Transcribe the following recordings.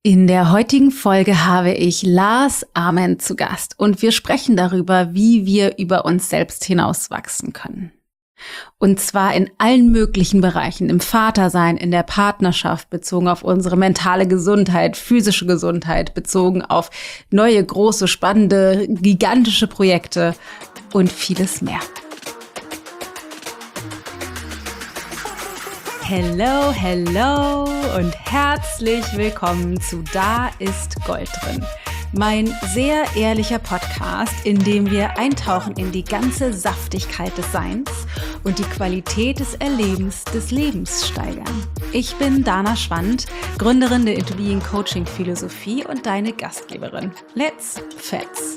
In der heutigen Folge habe ich Lars Ament zu Gast und wir sprechen darüber, wie wir über uns selbst hinauswachsen können. Und zwar in allen möglichen Bereichen, im Vatersein, in der Partnerschaft, bezogen auf unsere mentale Gesundheit, physische Gesundheit, bezogen auf neue, große, spannende, gigantische Projekte und vieles mehr. Hello, hello und herzlich willkommen zu Da ist Gold drin. Mein sehr ehrlicher Podcast, in dem wir eintauchen in die ganze Saftigkeit des Seins und die Qualität des Erlebens des Lebens steigern. Ich bin Dana Schwand, Gründerin der Into Being Coaching Philosophie und deine Gastgeberin. Let's Fetz!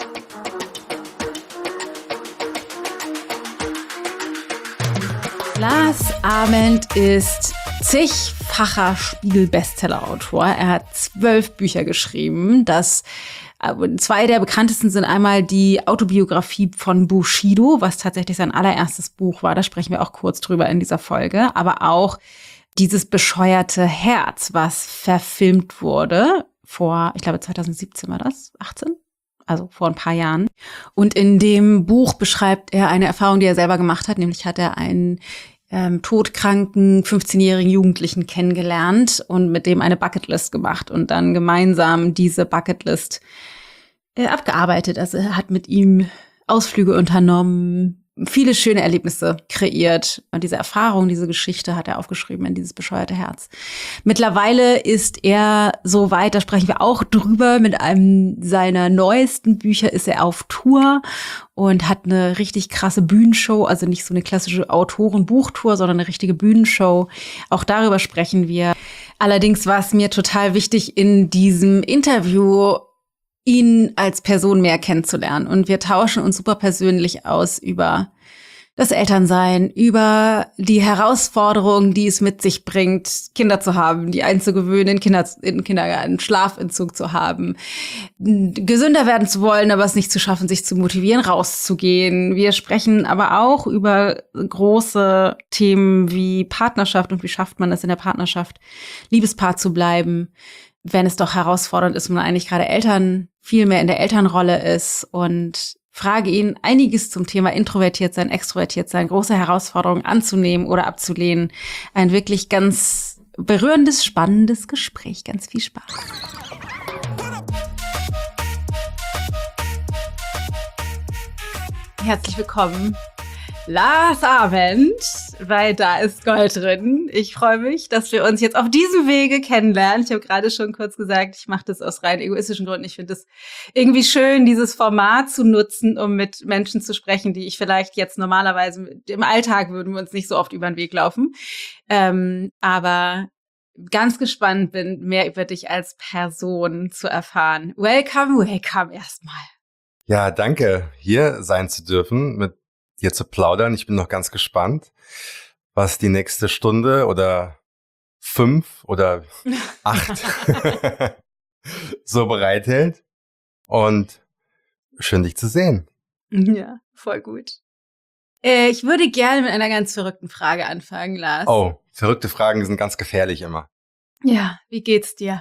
Lars Ament ist zigfacher Spiegel-Bestseller-Autor. Er hat 12 Bücher geschrieben. Zwei der bekanntesten sind einmal die Autobiografie von Bushido, was tatsächlich sein allererstes Buch war. Da sprechen wir auch kurz drüber in dieser Folge. Aber auch dieses bescheuerte Herz, was verfilmt wurde vor, ich glaube 2017 war das, 18? Also vor ein paar Jahren. Und in dem Buch beschreibt er eine Erfahrung, die er selber gemacht hat. Nämlich hat er einen todkranken 15-jährigen Jugendlichen kennengelernt und mit dem eine Bucketlist gemacht und dann gemeinsam diese Bucketlist abgearbeitet. Also er hat mit ihm Ausflüge unternommen, viele schöne Erlebnisse kreiert. Und diese Erfahrung, diese Geschichte hat er aufgeschrieben in dieses bescheuerte Herz. Mittlerweile ist er so weit, da sprechen wir auch drüber, mit einem seiner neuesten Bücher ist er auf Tour und hat eine richtig krasse Bühnenshow, also nicht so eine klassische Autoren-Buchtour, sondern eine richtige Bühnenshow. Auch darüber sprechen wir. Allerdings war es mir total wichtig, in diesem Interview ihn als Person mehr kennenzulernen. Und wir tauschen uns super persönlich aus über das Elternsein, über die Herausforderungen, die es mit sich bringt, Kinder zu haben, die einzugewöhnen, in Kindergarten, Schlafentzug zu haben, gesünder werden zu wollen, aber es nicht zu schaffen, sich zu motivieren, rauszugehen. Wir sprechen aber auch über große Themen wie Partnerschaft und wie schafft man es in der Partnerschaft, Liebespaar zu bleiben, wenn es doch herausfordernd ist, man eigentlich gerade viel mehr in der Elternrolle ist, und frage ihn einiges zum Thema introvertiert sein, extrovertiert sein, große Herausforderungen anzunehmen oder abzulehnen. Ein wirklich ganz berührendes, spannendes Gespräch. Ganz viel Spaß. Herzlich willkommen, Lars Ament, weil Da ist Gold drin. Ich freue mich, dass wir uns jetzt auf diesem Wege kennenlernen. Ich habe gerade schon kurz gesagt, ich mache das aus rein egoistischen Gründen. Ich finde es irgendwie schön, dieses Format zu nutzen, um mit Menschen zu sprechen, die ich vielleicht jetzt normalerweise im Alltag würden wir uns nicht so oft über den Weg laufen. Aber ganz gespannt bin, mehr über dich als Person zu erfahren. Welcome erstmal. Ja, danke, hier sein zu dürfen, mit dir zu plaudern. Ich bin noch ganz gespannt, was die nächste Stunde oder 5 oder 8 so bereithält. Und schön, dich zu sehen. Ja, voll gut. Ich würde gerne mit einer ganz verrückten Frage anfangen, Lars. Oh, verrückte Fragen sind ganz gefährlich immer. Ja, wie geht's dir?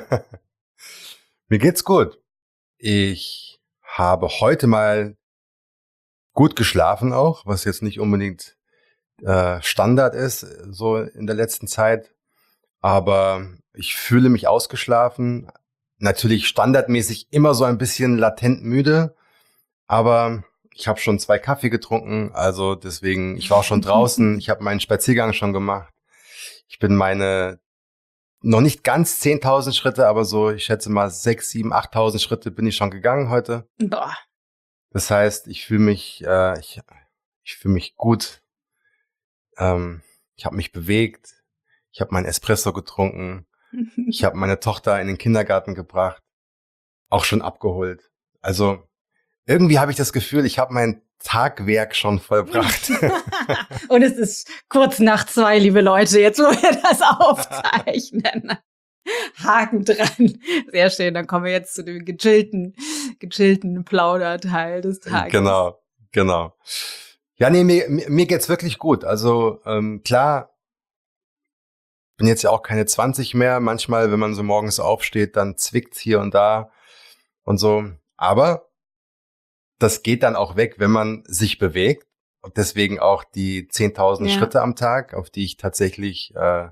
Mir geht's gut. Ich habe heute mal gut geschlafen auch, was jetzt nicht unbedingt Standard ist, so in der letzten Zeit. Aber ich fühle mich ausgeschlafen. Natürlich standardmäßig immer so ein bisschen latent müde. Aber ich habe schon 2 Kaffee getrunken. Also deswegen, ich war auch schon draußen. Ich habe meinen Spaziergang schon gemacht. Ich bin noch nicht ganz 10.000 Schritte, aber so, ich schätze mal 6, 7, 8.000 Schritte bin ich schon gegangen heute. Boah. Das heißt, ich fühle mich, ich fühle mich gut. Ich habe mich bewegt. Ich habe meinen Espresso getrunken. Ich habe meine Tochter in den Kindergarten gebracht. Auch schon abgeholt. Also irgendwie habe ich das Gefühl, ich habe mein Tagwerk schon vollbracht. Und es ist kurz nach 2, liebe Leute, jetzt wo wir das aufzeichnen. Haken dran. Sehr schön, dann kommen wir jetzt zu dem gechillten Plauderteil des Tages. Genau. Ja, nee, mir geht's wirklich gut. Also klar, bin jetzt ja auch keine 20 mehr. Manchmal, wenn man so morgens aufsteht, dann zwickt's hier und da und so. Aber das geht dann auch weg, wenn man sich bewegt. Und deswegen auch die 10.000 Schritte am Tag, auf die ich tatsächlich,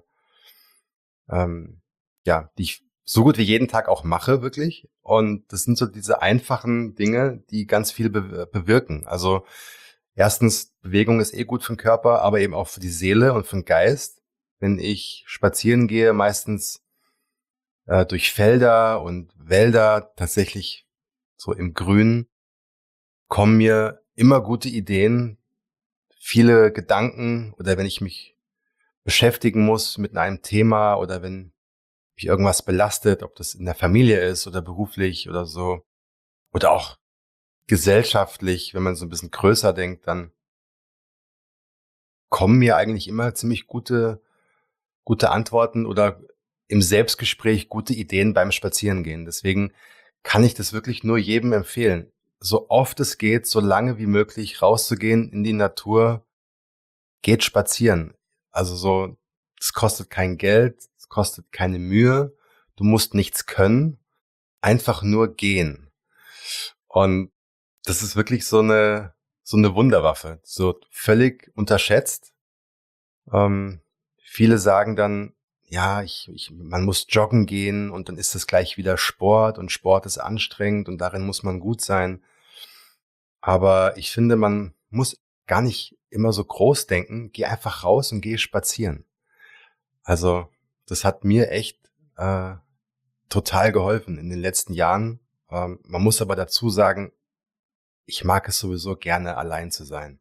die ich so gut wie jeden Tag auch mache, wirklich. Und das sind so diese einfachen Dinge, die ganz viel bewirken. Also erstens, Bewegung ist gut für den Körper, aber eben auch für die Seele und für den Geist. Wenn ich spazieren gehe, meistens durch Felder und Wälder, tatsächlich so im Grün, kommen mir immer gute Ideen, viele Gedanken, oder wenn ich mich beschäftigen muss mit einem Thema oder wenn mich irgendwas belastet, ob das in der Familie ist oder beruflich oder so, oder auch gesellschaftlich, wenn man so ein bisschen größer denkt, dann kommen mir eigentlich immer ziemlich gute Antworten oder im Selbstgespräch gute Ideen beim Spazierengehen. Deswegen kann ich das wirklich nur jedem empfehlen, so oft es geht, so lange wie möglich rauszugehen in die Natur, geht spazieren. Also so, es kostet kein Geld, es kostet keine Mühe, du musst nichts können, einfach nur gehen. Und das ist wirklich so eine Wunderwaffe, so völlig unterschätzt. Viele sagen dann, ja, man muss joggen gehen und dann ist das gleich wieder Sport und Sport ist anstrengend und darin muss man gut sein. Aber ich finde, man muss gar nicht immer so groß denken. Geh einfach raus und geh spazieren. Also das hat mir echt total geholfen in den letzten Jahren. Man muss aber dazu sagen, ich mag es sowieso gerne, allein zu sein.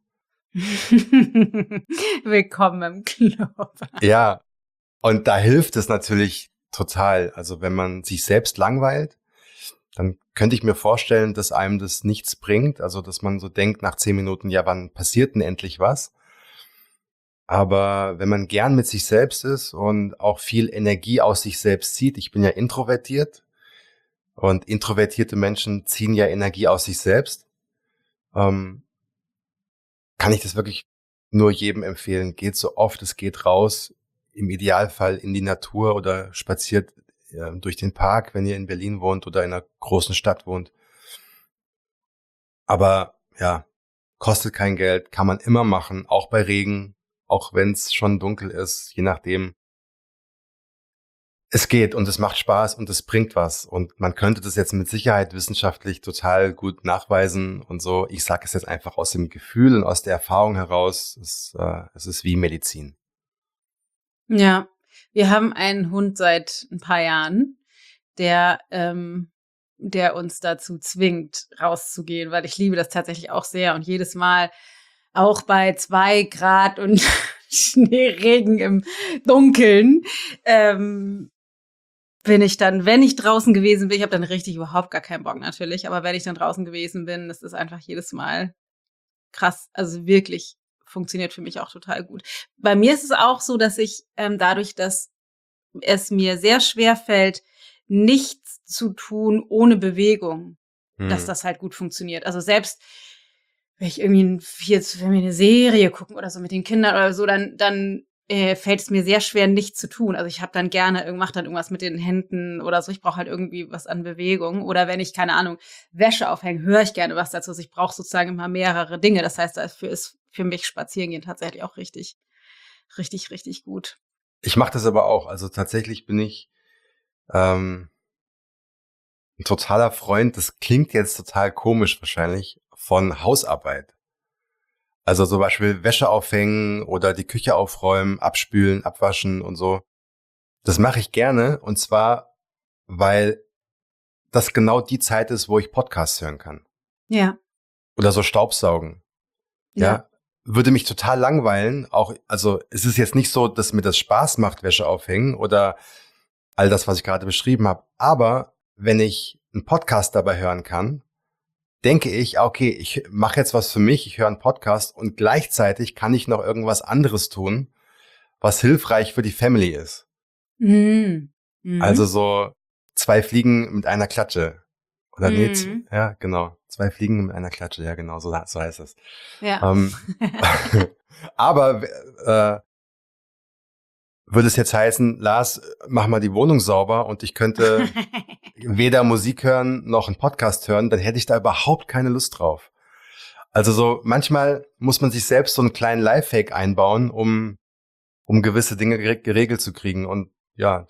Willkommen im Club. Ja, und da hilft es natürlich total. Also wenn man sich selbst langweilt, dann könnte ich mir vorstellen, dass einem das nichts bringt. Also dass man so denkt nach 10 Minuten, ja, wann passiert denn endlich was? Aber wenn man gern mit sich selbst ist und auch viel Energie aus sich selbst zieht, ich bin ja introvertiert und introvertierte Menschen ziehen ja Energie aus sich selbst, kann ich das wirklich nur jedem empfehlen. Geht so oft es geht raus, im Idealfall in die Natur oder spaziert durch den Park, wenn ihr in Berlin wohnt oder in einer großen Stadt wohnt. Aber ja, kostet kein Geld, kann man immer machen, auch bei Regen, auch wenn es schon dunkel ist, je nachdem. Es geht und es macht Spaß und es bringt was. Und man könnte das jetzt mit Sicherheit wissenschaftlich total gut nachweisen und so. Ich sage es jetzt einfach aus dem Gefühl und aus der Erfahrung heraus. Es ist wie Medizin. Ja, wir haben einen Hund seit ein paar Jahren, der uns dazu zwingt, rauszugehen, weil ich liebe das tatsächlich auch sehr. Und jedes Mal, auch bei 2 Grad und Schneeregen im Dunkeln, bin ich dann, wenn ich draußen gewesen bin, ich habe dann richtig überhaupt gar keinen Bock natürlich, aber wenn ich dann draußen gewesen bin, das ist einfach jedes Mal krass, also wirklich funktioniert für mich auch total gut. Bei mir ist es auch so, dass ich dadurch, dass es mir sehr schwer fällt, nichts zu tun ohne Bewegung, dass das halt gut funktioniert. Also selbst wenn ich irgendwie wenn wir eine Serie gucken oder so mit den Kindern oder so, dann fällt es mir sehr schwer, nichts zu tun. Also ich habe dann gerne, mache dann irgendwas mit den Händen oder so. Ich brauche halt irgendwie was an Bewegung. Oder wenn ich, keine Ahnung, Wäsche aufhänge, höre ich gerne was dazu. Also ich brauche sozusagen immer mehrere Dinge. Das heißt, dafür ist für mich Spazierengehen tatsächlich auch richtig, richtig, richtig gut. Ich mache das aber auch. Also tatsächlich bin ich ein totaler Freund, das klingt jetzt total komisch wahrscheinlich, von Hausarbeit. Also zum Beispiel Wäsche aufhängen oder die Küche aufräumen, abspülen, abwaschen und so. Das mache ich gerne und zwar, weil das genau die Zeit ist, wo ich Podcasts hören kann. Ja. Oder so Staubsaugen. Ja. Würde mich total langweilen. Auch, also es ist jetzt nicht so, dass mir das Spaß macht, Wäsche aufhängen oder all das, was ich gerade beschrieben habe. Aber wenn ich einen Podcast dabei hören kann, denke ich, okay, ich mache jetzt was für mich, ich höre einen Podcast und gleichzeitig kann ich noch irgendwas anderes tun, was hilfreich für die Family ist. Mhm. Also so 2 Fliegen mit einer Klatsche. Oder ja, genau. 2 Fliegen mit einer Klatsche, ja genau, so heißt es. Ja. Aber würde es jetzt heißen, Lars, mach mal die Wohnung sauber und ich könnte weder Musik hören noch einen Podcast hören, dann hätte ich da überhaupt keine Lust drauf. Also so manchmal muss man sich selbst so einen kleinen Lifehack einbauen, um gewisse Dinge geregelt zu kriegen. Und ja,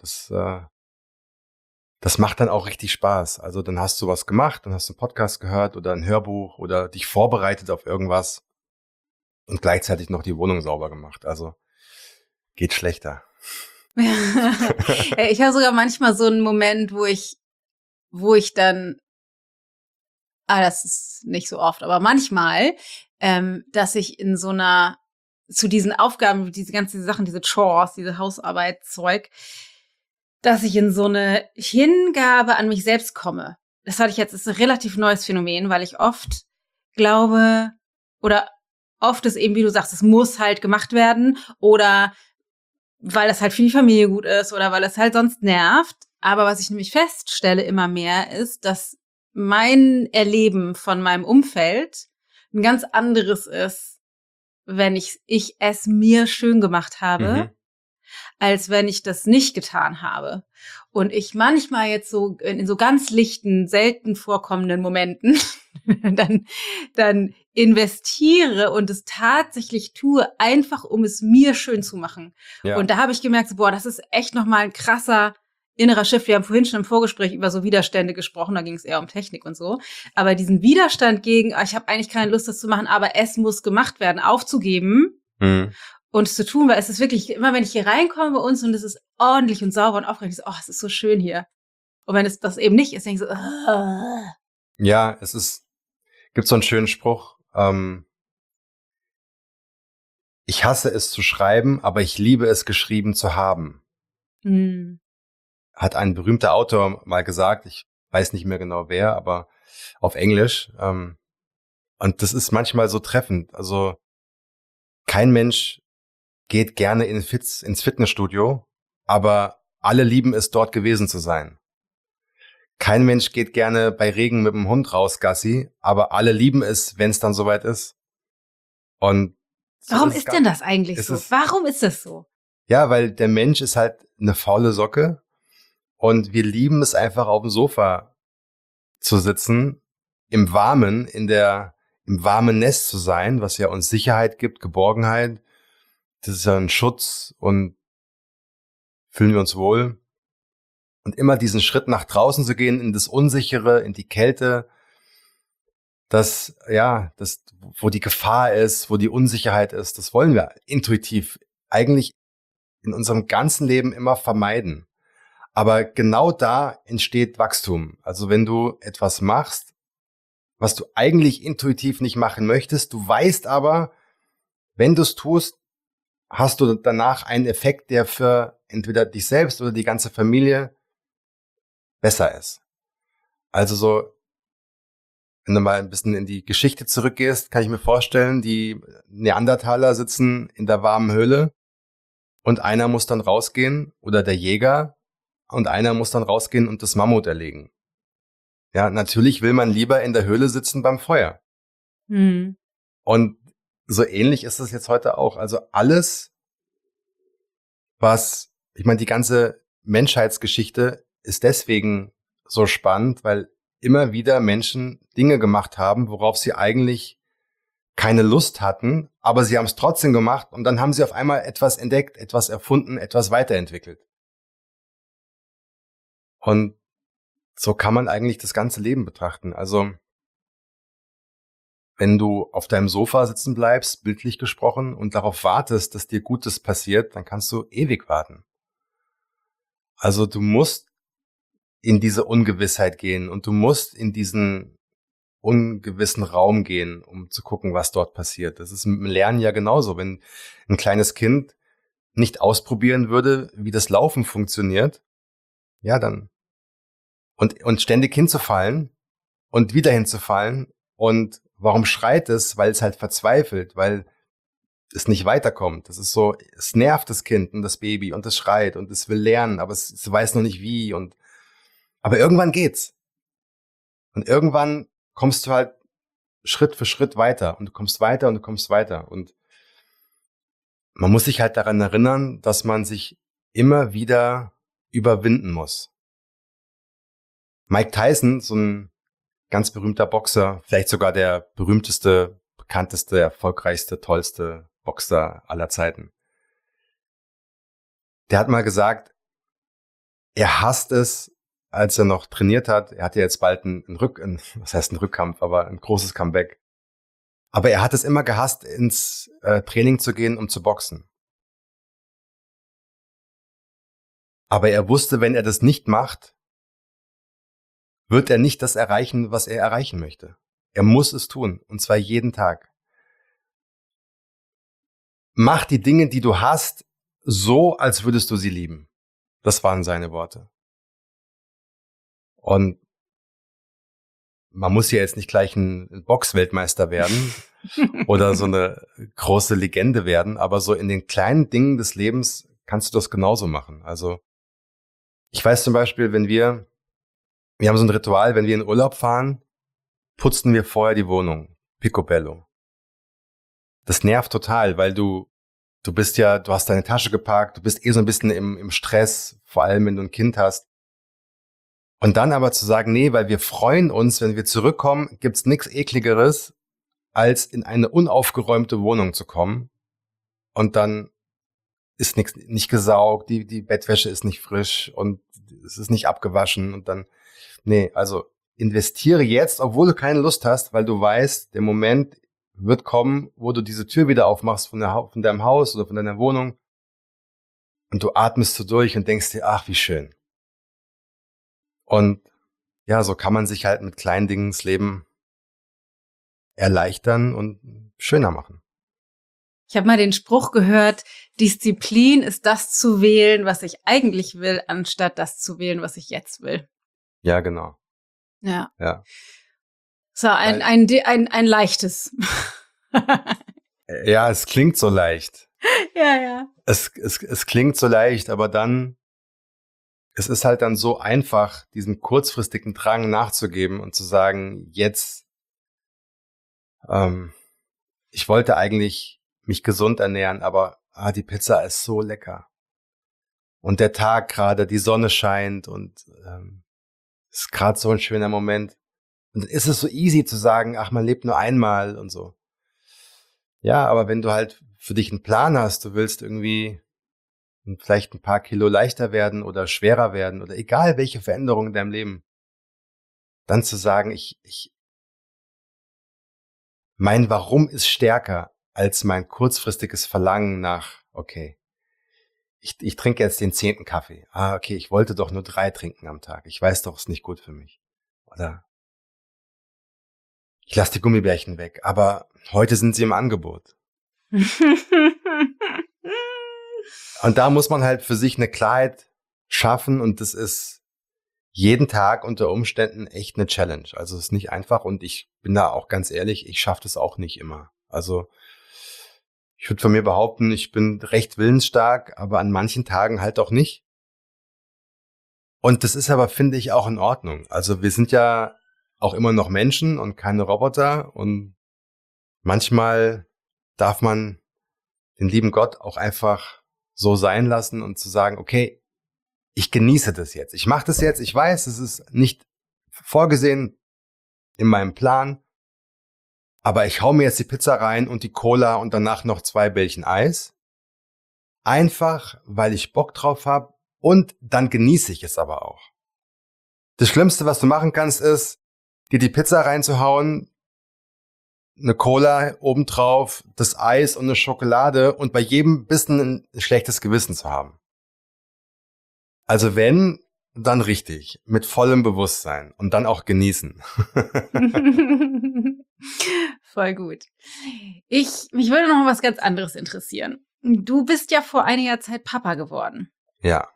das macht dann auch richtig Spaß. Also dann hast du was gemacht, dann hast du einen Podcast gehört oder ein Hörbuch oder dich vorbereitet auf irgendwas und gleichzeitig noch die Wohnung sauber gemacht. Also geht schlechter. Ich habe sogar manchmal so einen Moment, wo ich dann, das ist nicht so oft, aber manchmal, dass ich in so einer, zu diesen Aufgaben, diese ganzen Sachen, diese Chores, diese Hausarbeitszeug, dass ich in so eine Hingabe an mich selbst komme. Das hatte ich jetzt, ist ein relativ neues Phänomen, weil ich oft glaube, oder oft ist eben, wie du sagst, es muss halt gemacht werden oder weil das halt für die Familie gut ist oder weil es halt sonst nervt. Aber was ich nämlich feststelle immer mehr ist, dass mein Erleben von meinem Umfeld ein ganz anderes ist, wenn ich es mir schön gemacht habe, als wenn ich das nicht getan habe. Und ich manchmal jetzt so in so ganz lichten, selten vorkommenden Momenten dann investiere und es tatsächlich tue, einfach um es mir schön zu machen. Ja. Und da habe ich gemerkt, so, boah, das ist echt nochmal ein krasser innerer Shift. Wir haben vorhin schon im Vorgespräch über so Widerstände gesprochen, da ging es eher um Technik und so. Aber diesen Widerstand gegen, ich habe eigentlich keine Lust, das zu machen, aber es muss gemacht werden, aufzugeben und es zu tun, weil es ist wirklich, immer wenn ich hier reinkomme bei uns und es ist ordentlich und sauber und aufgeräumt, ich so, es ist so schön hier. Und wenn es das eben nicht ist, denke ich so, Ja, gibt so einen schönen Spruch, ich hasse es zu schreiben, aber ich liebe es geschrieben zu haben. Hat ein berühmter Autor mal gesagt, ich weiß nicht mehr genau wer, aber auf Englisch. Und das ist manchmal so treffend. Also kein Mensch geht gerne ins Fitnessstudio, aber alle lieben es, dort gewesen zu sein. Kein Mensch geht gerne bei Regen mit dem Hund raus, Gassi, aber alle lieben es, wenn es dann soweit ist. Und so warum ist denn das eigentlich so? Warum ist das so? Ja, weil der Mensch ist halt eine faule Socke und wir lieben es einfach auf dem Sofa zu sitzen, im Warmen, im warmen Nest zu sein, was ja uns Sicherheit gibt, Geborgenheit. Das ist ja ein Schutz und fühlen wir uns wohl. Und immer diesen Schritt nach draußen zu gehen, in das Unsichere, in die Kälte, wo die Gefahr ist, wo die Unsicherheit ist, das wollen wir intuitiv eigentlich in unserem ganzen Leben immer vermeiden. Aber genau da entsteht Wachstum. Also wenn du etwas machst, was du eigentlich intuitiv nicht machen möchtest, du weißt aber, wenn du es tust, hast du danach einen Effekt, der für entweder dich selbst oder die ganze Familie besser ist. Also so, wenn du mal ein bisschen in die Geschichte zurückgehst, kann ich mir vorstellen, die Neandertaler sitzen in der warmen Höhle und einer muss dann rausgehen, oder der Jäger, und einer muss dann rausgehen und das Mammut erlegen. Ja, natürlich will man lieber in der Höhle sitzen beim Feuer. Und so ähnlich ist es jetzt heute auch. Also alles, ich meine, die ganze Menschheitsgeschichte ist deswegen so spannend, weil immer wieder Menschen Dinge gemacht haben, worauf sie eigentlich keine Lust hatten, aber sie haben es trotzdem gemacht und dann haben sie auf einmal etwas entdeckt, etwas erfunden, etwas weiterentwickelt. Und so kann man eigentlich das ganze Leben betrachten. Also wenn du auf deinem Sofa sitzen bleibst, bildlich gesprochen, und darauf wartest, dass dir Gutes passiert, dann kannst du ewig warten. Also du musst in diese Ungewissheit gehen und du musst in diesen ungewissen Raum gehen, um zu gucken, was dort passiert. Das ist im Lernen ja genauso. Wenn ein kleines Kind nicht ausprobieren würde, wie das Laufen funktioniert, ja dann und ständig hinzufallen und wieder hinzufallen. Und warum schreit es? Weil es halt verzweifelt, weil es nicht weiterkommt. Das ist so, es nervt das Kind und das Baby und es schreit und es will lernen, aber es weiß noch nicht wie. Aber irgendwann geht's. Und irgendwann kommst du halt Schritt für Schritt weiter und du kommst weiter und du kommst weiter. Und man muss sich halt daran erinnern, dass man sich immer wieder überwinden muss. Mike Tyson, so ein ganz berühmter Boxer, vielleicht sogar der berühmteste, bekannteste, erfolgreichste, tollste Boxer aller Zeiten. Der hat mal gesagt, er hasst es, als er noch trainiert hat. Er hatte jetzt bald ein Rückkampf, aber ein großes Comeback. Aber er hat es immer gehasst, ins Training zu gehen, um zu boxen. Aber er wusste, wenn er das nicht macht, wird er nicht das erreichen, was er erreichen möchte. Er muss es tun, und zwar jeden Tag. Mach die Dinge, die du hast, so, als würdest du sie lieben. Das waren seine Worte. Und man muss ja jetzt nicht gleich ein Boxweltmeister werden oder so eine große Legende werden, aber so in den kleinen Dingen des Lebens kannst du das genauso machen. Also ich weiß zum Beispiel, wir haben so ein Ritual, wenn wir in Urlaub fahren, putzen wir vorher die Wohnung. Picobello. Das nervt total, weil du hast deine Tasche gepackt, du bist so ein bisschen im Stress, vor allem wenn du ein Kind hast. Und dann aber zu sagen, nee, weil wir freuen uns, wenn wir zurückkommen, gibt's nichts Ekligeres, als in eine unaufgeräumte Wohnung zu kommen. Und dann ist nicht gesaugt, die Bettwäsche ist nicht frisch und es ist nicht abgewaschen. Und dann, nee, also investiere jetzt, obwohl du keine Lust hast, weil du weißt, der Moment wird kommen, wo du diese Tür wieder aufmachst von deinem Haus oder von deiner Wohnung. Und du atmest so durch und denkst dir, ach, wie schön. Und ja, so kann man sich halt mit kleinen Dingen das Leben erleichtern und schöner machen. Ich habe mal den Spruch gehört, Disziplin ist das zu wählen, was ich eigentlich will, anstatt das zu wählen, was ich jetzt will. Ja, genau. Ja. Ja. So, ein leichtes. Ja, es klingt so leicht. Ja. Es klingt so leicht, aber dann, es ist halt dann so einfach, diesem kurzfristigen Drang nachzugeben und zu sagen, jetzt, ich wollte eigentlich mich gesund ernähren, aber die Pizza ist so lecker. Und der Tag gerade, die Sonne scheint und ist gerade so ein schöner Moment. Und dann ist es so easy zu sagen, ach, man lebt nur einmal und so. Ja, aber wenn du halt für dich einen Plan hast, du willst irgendwie vielleicht ein paar Kilo leichter werden oder schwerer werden oder egal welche Veränderung in deinem Leben, dann zu sagen, mein Warum ist stärker als mein kurzfristiges Verlangen nach, okay, ich trinke jetzt den 10. Kaffee. Okay, ich wollte doch nur 3 trinken am Tag. Ich weiß doch, es ist nicht gut für mich. Oder ich lasse die Gummibärchen weg, aber heute sind sie im Angebot. Und da muss man halt für sich eine Klarheit schaffen und das ist jeden Tag unter Umständen echt eine Challenge. Also es ist nicht einfach und ich bin da auch ganz ehrlich, ich schaffe das auch nicht immer. Also ich würde von mir behaupten, ich bin recht willensstark, aber an manchen Tagen halt auch nicht. Und das ist aber, finde ich, auch in Ordnung. Also wir sind ja auch immer noch Menschen und keine Roboter und manchmal darf man den lieben Gott auch einfach so sein lassen und zu sagen, okay, ich genieße das jetzt. Ich mache das jetzt. Ich weiß, es ist nicht vorgesehen in meinem Plan, aber ich hau mir jetzt die Pizza rein und die Cola und danach noch 2 Bällchen Eis. Einfach, weil ich Bock drauf habe und dann genieße ich es aber auch. Das Schlimmste, was du machen kannst, ist, dir die Pizza reinzuhauen, eine Cola obendrauf, das Eis und eine Schokolade und bei jedem Bissen ein schlechtes Gewissen zu haben. Also wenn, dann richtig, mit vollem Bewusstsein und dann auch genießen. Voll gut. Mich würde noch was ganz anderes interessieren. Du bist ja vor einiger Zeit Papa geworden. Ja.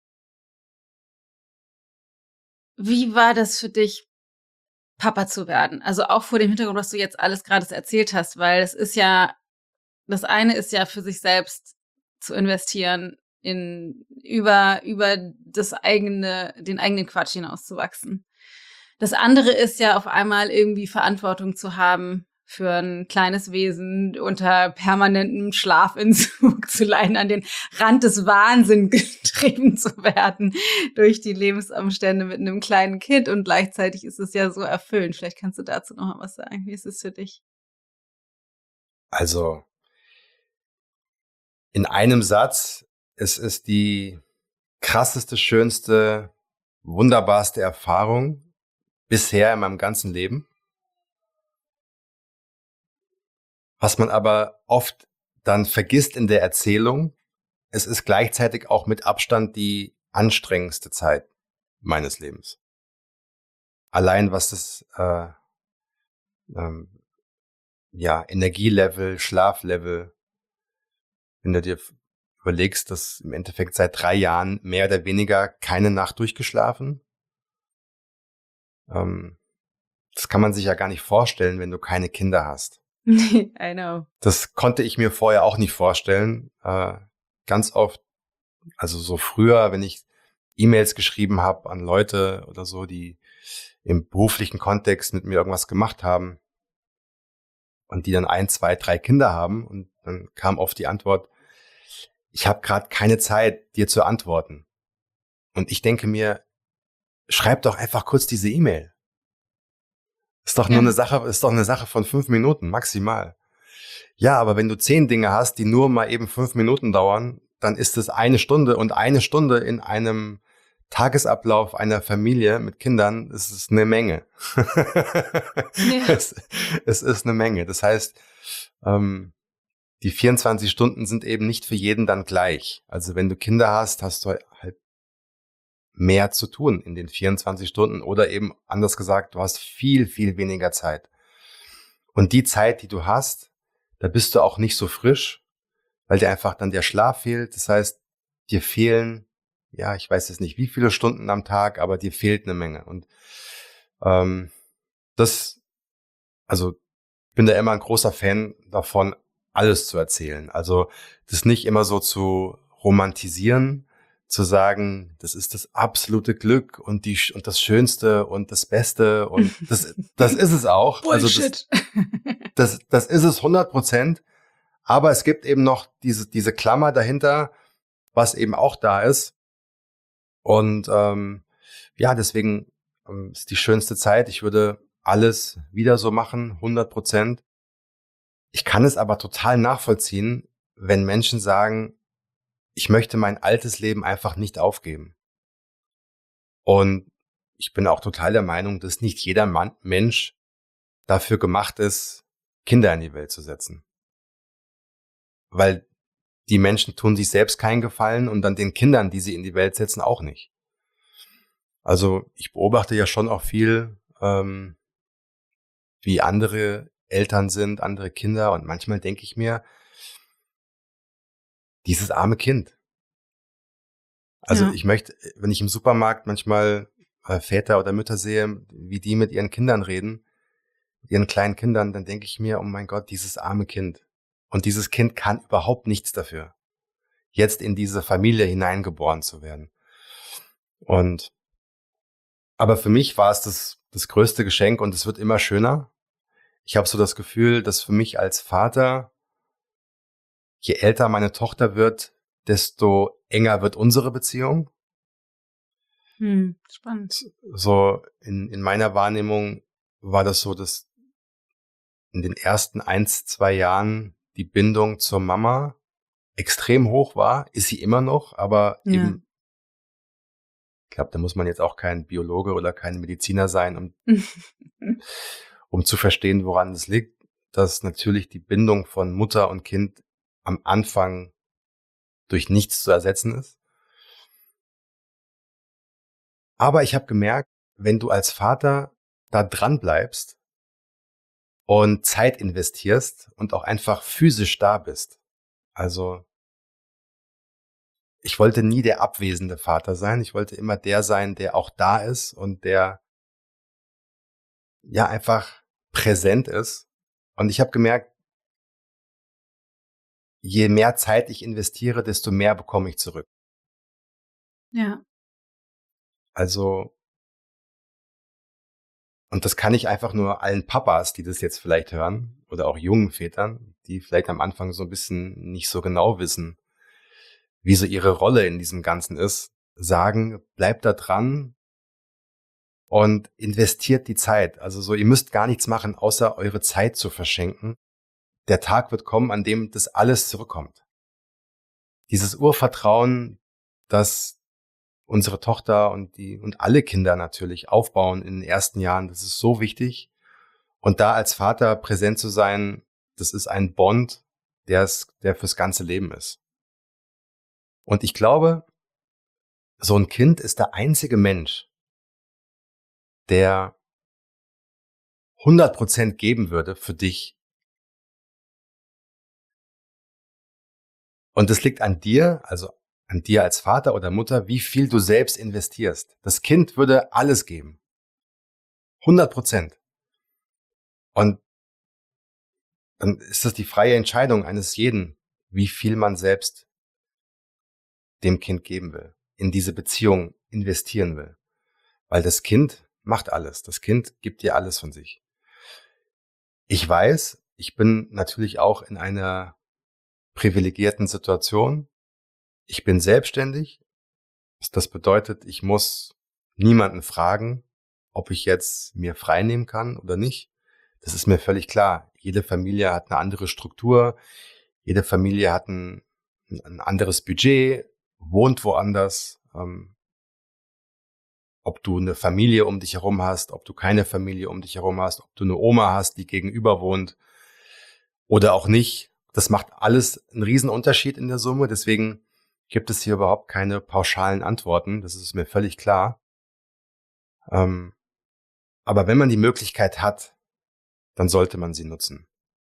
Wie war das für dich, Papa zu werden? Also auch vor dem Hintergrund, was du jetzt alles gerade erzählt hast, weil es ist ja, das eine ist ja für sich selbst zu investieren, über den eigenen Quatsch hinauszuwachsen. Das andere ist ja auf einmal irgendwie Verantwortung zu haben für ein kleines Wesen unter permanentem Schlafentzug zu leiden, an den Rand des Wahnsinns getrieben zu werden durch die Lebensumstände mit einem kleinen Kind. Und gleichzeitig ist es ja so erfüllend. Vielleicht kannst du dazu noch mal was sagen. Wie ist es für dich? Also in einem Satz, es ist die krasseste, schönste, wunderbarste Erfahrung bisher in meinem ganzen Leben. Was man aber oft dann vergisst in der Erzählung, es ist gleichzeitig auch mit Abstand die anstrengendste Zeit meines Lebens. Allein was das Energielevel, Schlaflevel, wenn du dir überlegst, dass im Endeffekt seit 3 Jahren mehr oder weniger keine Nacht durchgeschlafen. Das kann man sich ja gar nicht vorstellen, wenn du keine Kinder hast. I know. Das konnte ich mir vorher auch nicht vorstellen. Ganz oft, also so früher, wenn ich E-Mails geschrieben habe an Leute oder so, die im beruflichen Kontext mit mir irgendwas gemacht haben und die dann 1, 2, 3 Kinder haben, und dann kam oft die Antwort: Ich habe gerade keine Zeit, dir zu antworten. Und ich denke mir, schreib doch einfach kurz diese E-Mail. Ist doch nur eine Sache von 5 Minuten maximal. Ja, aber wenn du 10 Dinge hast, die nur mal eben 5 Minuten dauern, dann ist es 1 Stunde, und 1 Stunde in einem Tagesablauf einer Familie mit Kindern, ist es eine Menge. Ja. Es ist eine Menge. Das heißt, die 24 Stunden sind eben nicht für jeden dann gleich. Also wenn du Kinder hast, hast du halt mehr zu tun in den 24 Stunden, oder eben anders gesagt, du hast viel, viel weniger Zeit. Und die Zeit, die du hast, da bist du auch nicht so frisch, weil dir einfach dann der Schlaf fehlt. Das heißt, dir fehlen, ja, ich weiß jetzt nicht, wie viele Stunden am Tag, aber dir fehlt eine Menge. Und also ich bin da immer ein großer Fan davon, alles zu erzählen. Also das nicht immer so zu romantisieren, zu sagen, das ist das absolute Glück und das Schönste und das Beste, und das ist es auch. Bullshit. Also das ist es 100%. Aber es gibt eben noch diese Klammer dahinter, was eben auch da ist. Und deswegen ist die schönste Zeit. Ich würde alles wieder so machen, 100%. Ich kann es aber total nachvollziehen, wenn Menschen sagen, ich möchte mein altes Leben einfach nicht aufgeben. Und ich bin auch total der Meinung, dass nicht jeder Mensch dafür gemacht ist, Kinder in die Welt zu setzen. Weil die Menschen tun sich selbst keinen Gefallen und dann den Kindern, die sie in die Welt setzen, auch nicht. Also ich beobachte ja schon auch viel, wie andere Eltern sind, andere Kinder, und manchmal denke ich mir, dieses arme Kind. Also Ja. ich möchte, wenn ich im Supermarkt manchmal Väter oder Mütter sehe, wie die mit ihren Kindern reden, mit ihren kleinen Kindern, dann denke ich mir, oh mein Gott, dieses arme Kind. Und dieses Kind kann überhaupt nichts dafür, jetzt in diese Familie hineingeboren zu werden. Aber für mich war es das größte Geschenk, und es wird immer schöner. Ich habe so das Gefühl, dass für mich als Vater, je älter meine Tochter wird, desto enger wird unsere Beziehung. Spannend. So in meiner Wahrnehmung war das so, dass in den ersten 1, 2 Jahren die Bindung zur Mama extrem hoch war. Ist sie immer noch, aber eben, ich glaube, da muss man jetzt auch kein Biologe oder kein Mediziner sein, um zu verstehen, woran es liegt, dass natürlich die Bindung von Mutter und Kind am Anfang durch nichts zu ersetzen ist. Aber ich habe gemerkt, wenn du als Vater da dran bleibst und Zeit investierst und auch einfach physisch da bist. Also ich wollte nie der abwesende Vater sein. Ich wollte immer der sein, der auch da ist und der ja einfach präsent ist. Und ich habe gemerkt, je mehr Zeit ich investiere, desto mehr bekomme ich zurück. Ja. Also Und das kann ich einfach nur allen Papas, die das jetzt vielleicht hören, oder auch jungen Vätern, die vielleicht am Anfang so ein bisschen nicht so genau wissen, wie so ihre Rolle in diesem Ganzen ist, sagen, bleibt da dran und investiert die Zeit. Also so, ihr müsst gar nichts machen, außer eure Zeit zu verschenken. Der Tag wird kommen, an dem das alles zurückkommt. Dieses Urvertrauen, das unsere Tochter und alle Kinder natürlich aufbauen in den ersten Jahren, das ist so wichtig. Und da als Vater präsent zu sein, das ist ein Bond, der fürs ganze Leben ist. Und ich glaube, so ein Kind ist der einzige Mensch, der 100% geben würde für dich. Und es liegt an dir, also an dir als Vater oder Mutter, wie viel du selbst investierst. Das Kind würde alles geben. 100%. Und dann ist das die freie Entscheidung eines jeden, wie viel man selbst dem Kind geben will, in diese Beziehung investieren will. Weil das Kind macht alles. Das Kind gibt dir alles von sich. Ich weiß, ich bin natürlich auch in einer privilegierten Situation. Ich bin selbstständig. Das bedeutet, ich muss niemanden fragen, ob ich jetzt mir frei nehmen kann oder nicht. Das ist mir völlig klar. Jede Familie hat eine andere Struktur. Jede Familie hat ein anderes Budget, wohnt woanders. Ob du eine Familie um dich herum hast, ob du keine Familie um dich herum hast, ob du eine Oma hast, die gegenüber wohnt oder auch nicht. Das macht alles einen riesen Unterschied in der Summe. Deswegen gibt es hier überhaupt keine pauschalen Antworten. Das ist mir völlig klar. Aber wenn man die Möglichkeit hat, dann sollte man sie nutzen.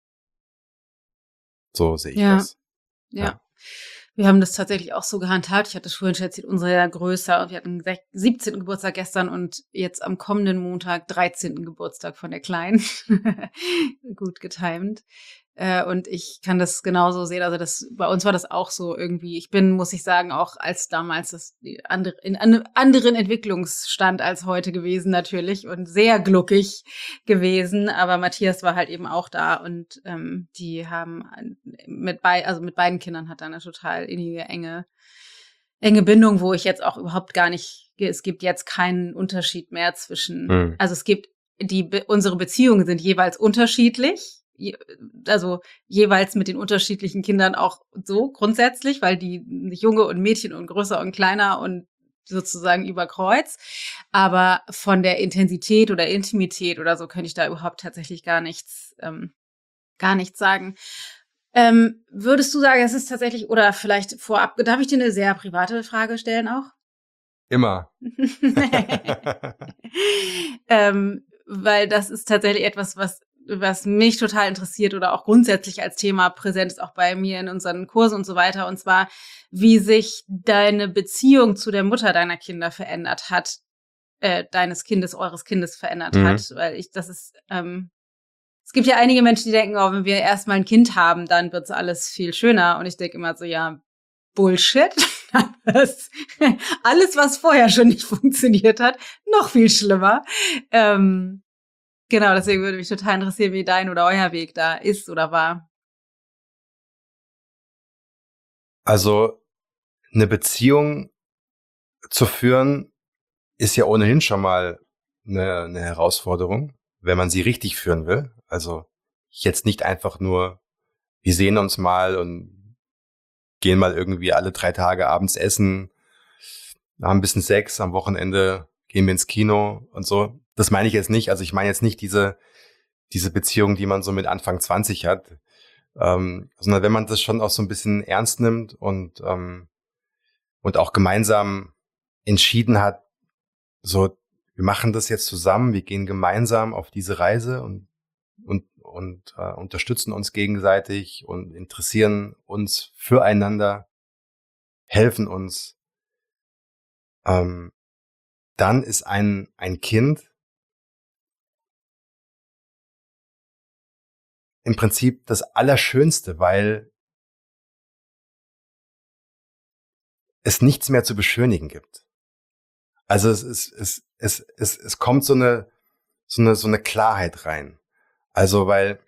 So sehe ich das. Ja. Wir haben das tatsächlich auch so gehandhabt. Ich hatte es vorhin schon erzählt, unsere ja größer. Und wir hatten 17. Geburtstag gestern und jetzt am kommenden Montag 13. Geburtstag von der Kleinen. Gut getimt. Und ich kann das genauso sehen. Also bei uns war das auch so irgendwie. Ich bin, muss ich sagen, auch als damals in einem anderen Entwicklungsstand als heute gewesen natürlich und sehr gluckig gewesen. Aber Matthias war halt eben auch da und die haben mit beiden Kindern hat er eine total innige, enge Bindung, wo ich jetzt auch überhaupt gar nicht. Es gibt jetzt keinen Unterschied mehr zwischen. Also es gibt unsere Beziehungen sind jeweils unterschiedlich. Also jeweils mit den unterschiedlichen Kindern auch so grundsätzlich, weil die Junge und Mädchen und größer und kleiner und sozusagen über Kreuz. Aber von der Intensität oder Intimität oder so könnte ich da überhaupt tatsächlich gar nichts sagen. Würdest du sagen, es ist tatsächlich, oder vielleicht vorab, darf ich dir eine sehr private Frage stellen auch? Immer. Weil das ist tatsächlich etwas, was mich total interessiert oder auch grundsätzlich als Thema präsent ist, auch bei mir in unseren Kursen und so weiter. Und zwar, wie sich deine Beziehung zu der Mutter deiner Kinder verändert hat, eures Kindes verändert hat. Weil es gibt ja einige Menschen, die denken, wenn wir erstmal ein Kind haben, dann wird's alles viel schöner. Und ich denke immer so, ja, Bullshit. Alles, was vorher schon nicht funktioniert hat, noch viel schlimmer. Genau, deswegen würde mich total interessieren, wie dein oder euer Weg da ist oder war. Also eine Beziehung zu führen ist ja ohnehin schon mal eine Herausforderung, wenn man sie richtig führen will. Also jetzt nicht einfach nur, wir sehen uns mal und gehen mal irgendwie alle 3 Tage abends essen, haben ein bisschen Sex, am Wochenende gehen wir ins Kino und so. Das meine ich jetzt nicht. Also ich meine jetzt nicht diese Beziehung, die man so mit Anfang 20 hat, sondern wenn man das schon auch so ein bisschen ernst nimmt und auch gemeinsam entschieden hat, so, wir machen das jetzt zusammen, wir gehen gemeinsam auf diese Reise und unterstützen uns gegenseitig und interessieren uns füreinander, helfen uns, dann ist ein Kind im Prinzip das Allerschönste, weil es nichts mehr zu beschönigen gibt. Also es kommt so eine so eine Klarheit rein. Also, weil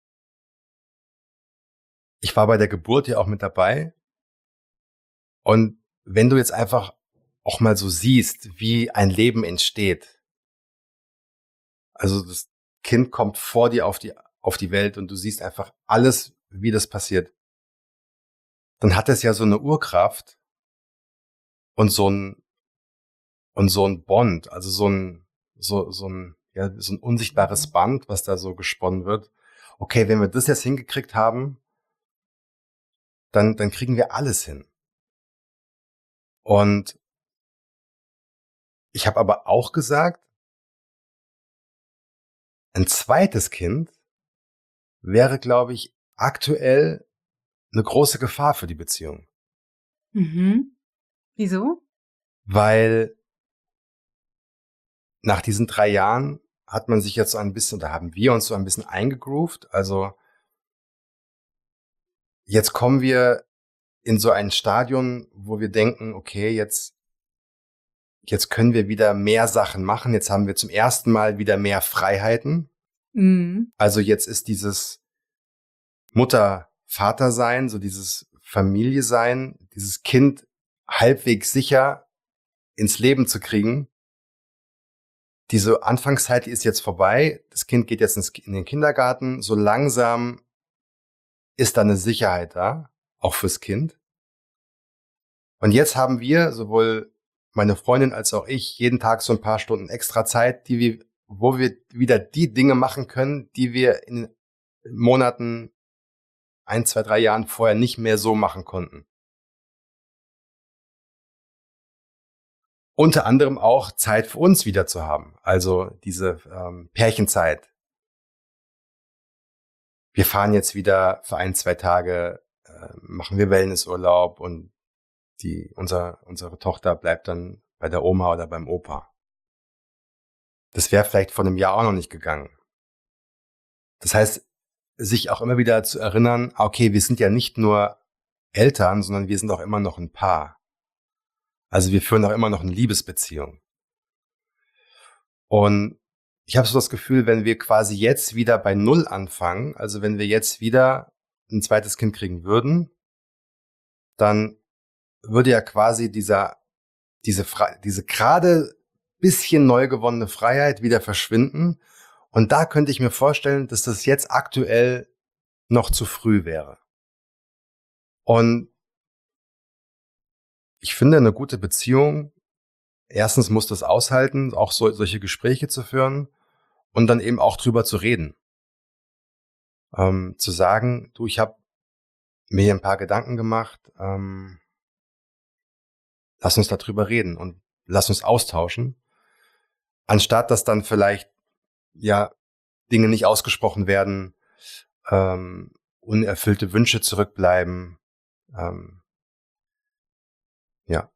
ich war bei der Geburt ja auch mit dabei. Und wenn du jetzt einfach auch mal so siehst, wie ein Leben entsteht, also das Kind kommt vor dir auf die Welt und du siehst einfach alles, wie das passiert, dann hat es ja so eine Urkraft und so ein Bond, also so ein unsichtbares Band, was da so gesponnen wird. Okay, wenn wir das jetzt hingekriegt haben, dann kriegen wir alles hin. Und ich habe aber auch gesagt, ein zweites Kind wäre, glaube ich, aktuell eine große Gefahr für die Beziehung. Mhm. Wieso? Weil nach diesen 3 Jahren hat man sich jetzt so ein bisschen, oder haben wir uns so ein bisschen eingegroovt. Also jetzt kommen wir in so ein Stadion, wo wir denken, okay, jetzt können wir wieder mehr Sachen machen. Jetzt haben wir zum ersten Mal wieder mehr Freiheiten. Mhm. Also jetzt ist dieses Mutter-Vater-Sein, so dieses Familie-Sein, dieses Kind halbwegs sicher ins Leben zu kriegen. Diese Anfangszeit, die ist jetzt vorbei. Das Kind geht jetzt in den Kindergarten. So langsam ist da eine Sicherheit da, auch fürs Kind. Und jetzt haben wir, sowohl meine Freundin als auch ich, jeden Tag so ein paar Stunden extra Zeit, wo wir wieder die Dinge machen können, die wir in Monaten, 1, 2, 3 Jahren vorher nicht mehr so machen konnten. Unter anderem auch Zeit für uns wieder zu haben, also diese Pärchenzeit. Wir fahren jetzt wieder für 1, 2 Tage, machen wir Wellnessurlaub und unsere Tochter bleibt dann bei der Oma oder beim Opa. Das wäre vielleicht vor einem Jahr auch noch nicht gegangen. Das heißt, sich auch immer wieder zu erinnern, okay, wir sind ja nicht nur Eltern, sondern wir sind auch immer noch ein Paar. Also wir führen auch immer noch eine Liebesbeziehung. Und ich habe so das Gefühl, wenn wir quasi jetzt wieder bei Null anfangen, also wenn wir jetzt wieder ein zweites Kind kriegen würden, dann würde ja quasi diese gerade bisschen neu gewonnene Freiheit wieder verschwinden. Und da könnte ich mir vorstellen, dass das jetzt aktuell noch zu früh wäre. Und ich finde, eine gute Beziehung, erstens muss das aushalten, auch solche Gespräche zu führen und dann eben auch drüber zu reden. Zu sagen, du, ich habe mir hier ein paar Gedanken gemacht, lass uns darüber reden und lass uns austauschen, anstatt dass dann vielleicht ja Dinge nicht ausgesprochen werden, unerfüllte Wünsche zurückbleiben. Ja.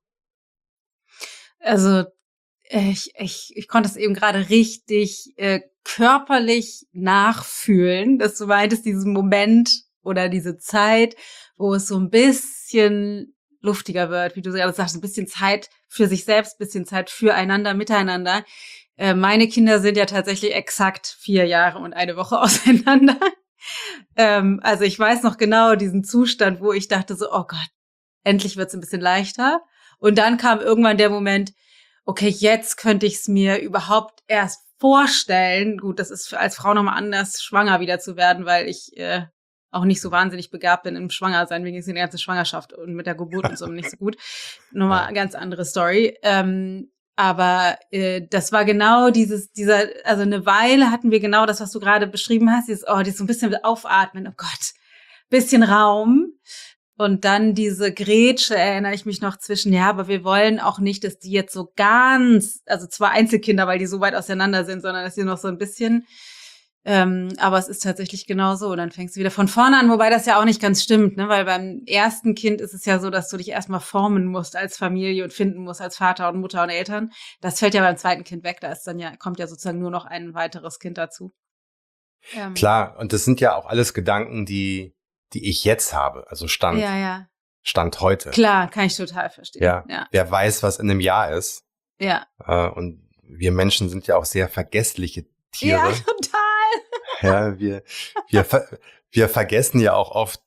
Also ich konnte es eben gerade richtig körperlich nachfühlen, dass du meintest, diesen Moment oder diese Zeit, wo es so ein bisschen luftiger wird, wie du gerade sagst, ein bisschen Zeit für sich selbst, ein bisschen Zeit füreinander, miteinander. Meine Kinder sind ja tatsächlich exakt 4 Jahre und 1 Woche auseinander. Also ich weiß noch genau diesen Zustand, wo ich dachte so, oh Gott, endlich wird's ein bisschen leichter. Und dann kam irgendwann der Moment, okay, jetzt könnte ich es mir überhaupt erst vorstellen. Gut, das ist als Frau nochmal anders, schwanger wieder zu werden, weil ich auch nicht so wahnsinnig begabt bin im Schwangersein, wegen der ganzen Schwangerschaft und mit der Geburt und so nicht so gut. Nochmal eine ganz andere Story. Aber das war genau also eine Weile hatten wir genau das, was du gerade beschrieben hast, dieses so ein bisschen aufatmen, oh Gott, bisschen Raum. Und dann diese Grätsche, erinnere ich mich noch zwischen, ja, aber wir wollen auch nicht, dass die jetzt so ganz, also zwar Einzelkinder, weil die so weit auseinander sind, sondern dass sie noch so ein bisschen, aber es ist tatsächlich genau so. Und dann fängst du wieder von vorne an, wobei das ja auch nicht ganz stimmt, ne? Weil beim ersten Kind ist es ja so, dass du dich erstmal formen musst als Familie und finden musst als Vater und Mutter und Eltern. Das fällt ja beim zweiten Kind weg, da ist dann ja, kommt ja sozusagen nur noch ein weiteres Kind dazu. Klar, und das sind ja auch alles Gedanken, die ich jetzt habe, also Stand heute. Klar, kann ich total verstehen. Ja. Wer weiß, was in einem Jahr ist. Ja. Und wir Menschen sind ja auch sehr vergessliche Tiere. Ja, total. Ja, wir vergessen ja auch oft,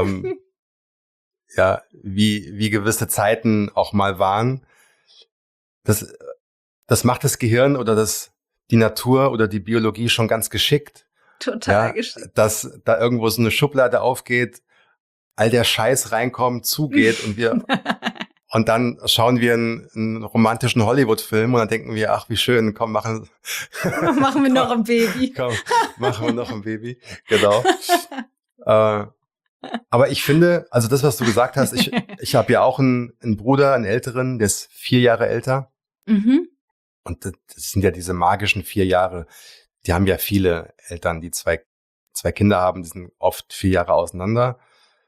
ja, wie gewisse Zeiten auch mal waren. Das macht das Gehirn oder die Natur oder die Biologie schon ganz geschickt. Total Ja, geschickt. dass da irgendwo so eine Schublade aufgeht, all der Scheiß reinkommt, zugeht und dann schauen wir einen romantischen Hollywood-Film und dann denken wir, ach, wie schön, komm, machen wir noch ein Baby. Komm, machen wir noch ein Baby. Genau. Aber ich finde, also das, was du gesagt hast, ich habe ja auch einen Bruder, einen älteren, der ist 4 Jahre älter. Mhm. Und das sind ja diese magischen 4 Jahre. Die haben ja viele Eltern, die zwei Kinder haben, die sind oft 4 Jahre auseinander.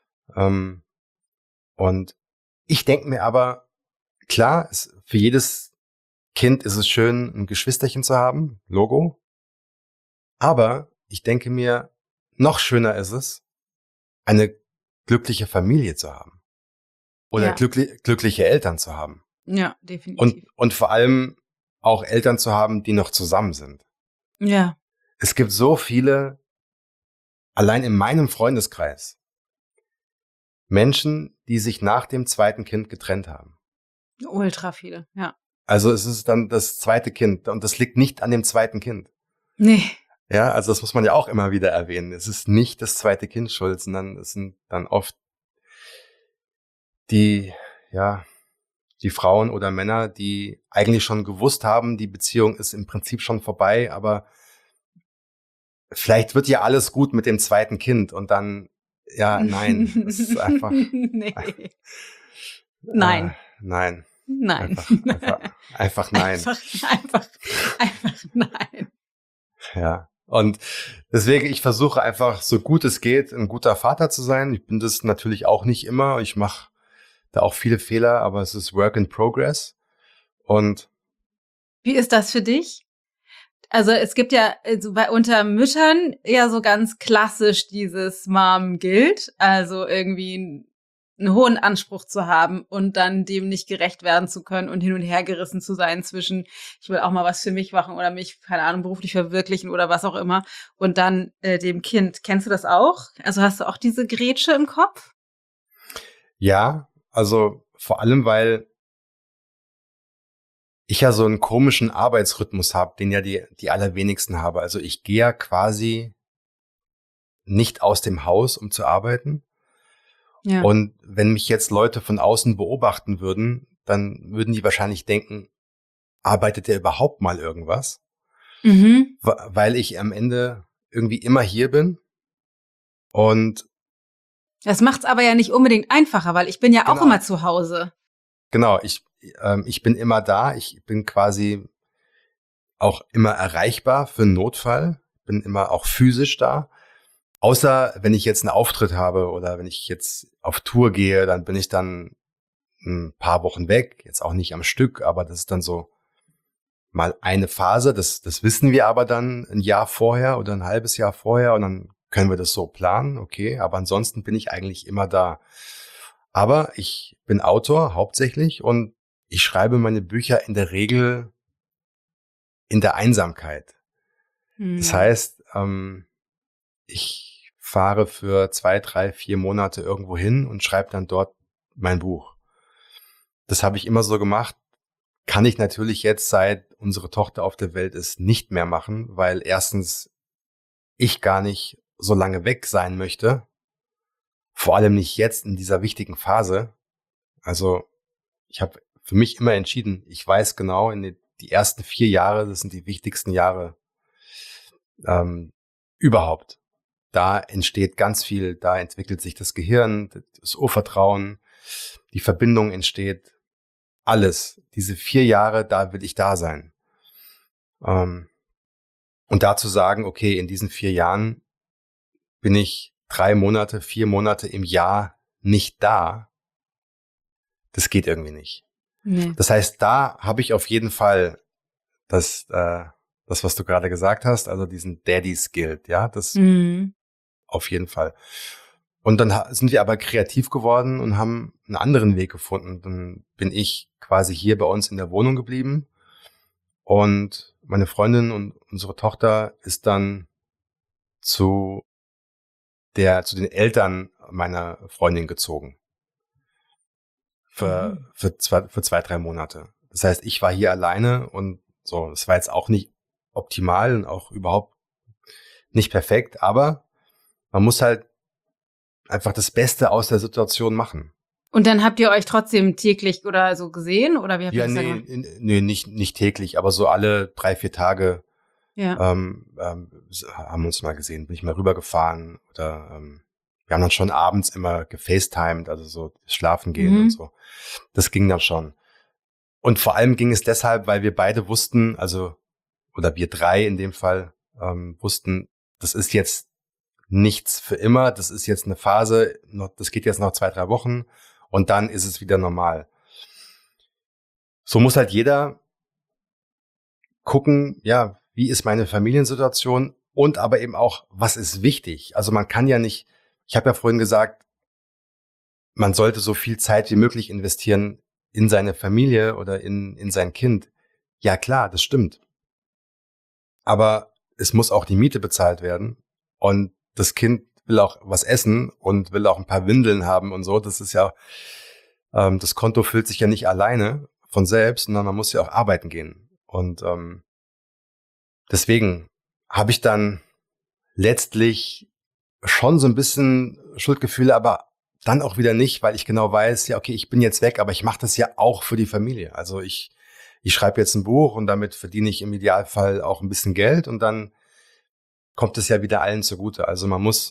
Und ich denke mir aber, klar, für jedes Kind ist es schön, ein Geschwisterchen zu haben, Logo. Aber ich denke mir, noch schöner ist es, eine glückliche Familie zu haben. Oder Ja. glückliche Eltern zu haben. Ja, definitiv. Und vor allem auch Eltern zu haben, die noch zusammen sind. Ja. Es gibt so viele, allein in meinem Freundeskreis, Menschen, die sich nach dem zweiten Kind getrennt haben. Ultra viele, ja. Also es ist dann das zweite Kind und das liegt nicht an dem zweiten Kind. Nee. Ja, also das muss man ja auch immer wieder erwähnen. Es ist nicht das zweite Kind schuld, sondern es sind dann oft die Frauen oder Männer, die eigentlich schon gewusst haben, die Beziehung ist im Prinzip schon vorbei, aber vielleicht wird ja alles gut mit dem zweiten Kind und dann, ja, nein, es ist einfach. Nee. Nein. Nein. Nein. Einfach nein. Einfach nein. Ja. Und deswegen, ich versuche einfach, so gut es geht, ein guter Vater zu sein. Ich bin das natürlich auch nicht immer. Ich mache da auch viele Fehler, aber es ist Work in Progress. Und wie ist das für dich? Also es gibt ja unter Müttern ja so ganz klassisch dieses Mom Guilt, also irgendwie einen hohen Anspruch zu haben und dann dem nicht gerecht werden zu können und hin und her gerissen zu sein zwischen, ich will auch mal was für mich machen oder mich, keine Ahnung, beruflich verwirklichen oder was auch immer und dann dem Kind. Kennst du das auch? Also hast du auch diese Grätsche im Kopf? ja, also vor allem, weil ich ja so einen komischen Arbeitsrhythmus habe, den ja die allerwenigsten haben. Also ich gehe ja quasi nicht aus dem Haus, um zu arbeiten. Ja. Und wenn mich jetzt Leute von außen beobachten würden, dann würden die wahrscheinlich denken, arbeitet der überhaupt mal irgendwas? Mhm. Weil ich am Ende irgendwie immer hier bin. Und Das macht's aber ja nicht unbedingt einfacher, weil ich bin ja auch Genau. immer zu Hause. genau, ich bin immer da. Ich bin quasi auch immer erreichbar für einen Notfall. Bin immer auch physisch da. Außer wenn ich jetzt einen Auftritt habe oder wenn ich jetzt auf Tour gehe, dann bin ich dann ein paar Wochen weg. Jetzt auch nicht am Stück, aber das ist dann so mal eine Phase. Das wissen wir aber dann ein Jahr vorher oder ein halbes Jahr vorher und dann können wir das so planen. Okay, aber ansonsten bin ich eigentlich immer da. Aber ich bin Autor hauptsächlich und ich schreibe meine Bücher in der Regel in der Einsamkeit. Das heißt, ich fahre für 2, 3, 4 Monate irgendwo hin und schreibe dann dort mein Buch. Das habe ich immer so gemacht. Kann ich natürlich jetzt, seit unsere Tochter auf der Welt ist, nicht mehr machen, weil erstens ich gar nicht so lange weg sein möchte. Vor allem nicht jetzt in dieser wichtigen Phase. Also ich habe für mich immer entschieden, ich weiß genau, die ersten 4 Jahre, das sind die wichtigsten Jahre überhaupt. Da entsteht ganz viel, da entwickelt sich das Gehirn, das Urvertrauen, die Verbindung entsteht, alles. Diese 4 Jahre, da will ich da sein. Und da zu sagen, okay, in diesen 4 Jahren bin ich 3 Monate, 4 Monate im Jahr nicht da, das geht irgendwie nicht. Nee. Das heißt, da habe ich auf jeden Fall das, was du gerade gesagt hast, also diesen Daddy's Guilt, ja, das auf jeden Fall. Und dann sind wir aber kreativ geworden und haben einen anderen Weg gefunden. Dann bin ich quasi hier bei uns in der Wohnung geblieben und meine Freundin und unsere Tochter ist dann zu den Eltern meiner Freundin gezogen. Für 2-3 Monate. Das heißt, ich war hier alleine und so, es war jetzt auch nicht optimal und auch überhaupt nicht perfekt, aber man muss halt einfach das Beste aus der Situation machen. Und dann habt ihr euch trotzdem täglich oder so gesehen? Oder wie habt ihr das gemacht? Nee, nicht täglich, aber so alle 3-4 Tage haben uns mal gesehen, bin ich mal rübergefahren oder wir haben dann schon abends immer gefacetimed, also so schlafen gehen und so. Das ging dann schon. Und vor allem ging es deshalb, weil wir beide wussten, oder wir 3 in dem Fall, wussten, das ist jetzt nichts für immer, das ist jetzt eine Phase, das geht jetzt noch 2-3 Wochen und dann ist es wieder normal. So muss halt jeder gucken, ja, wie ist meine Familiensituation und aber eben auch, was ist wichtig? Also man kann ja nicht, ich habe ja vorhin gesagt, man sollte so viel Zeit wie möglich investieren in seine Familie oder in sein Kind. Ja klar, das stimmt. Aber es muss auch die Miete bezahlt werden und das Kind will auch was essen und will auch ein paar Windeln haben und so. Das ist ja, das Konto füllt sich ja nicht alleine von selbst, sondern man muss ja auch arbeiten gehen. Und deswegen habe ich dann letztlich schon so ein bisschen Schuldgefühle, aber dann auch wieder nicht, weil ich genau weiß, ja, okay, ich bin jetzt weg, aber ich mache das ja auch für die Familie. Also ich schreibe jetzt ein Buch und damit verdiene ich im Idealfall auch ein bisschen Geld und dann kommt es ja wieder allen zugute. Also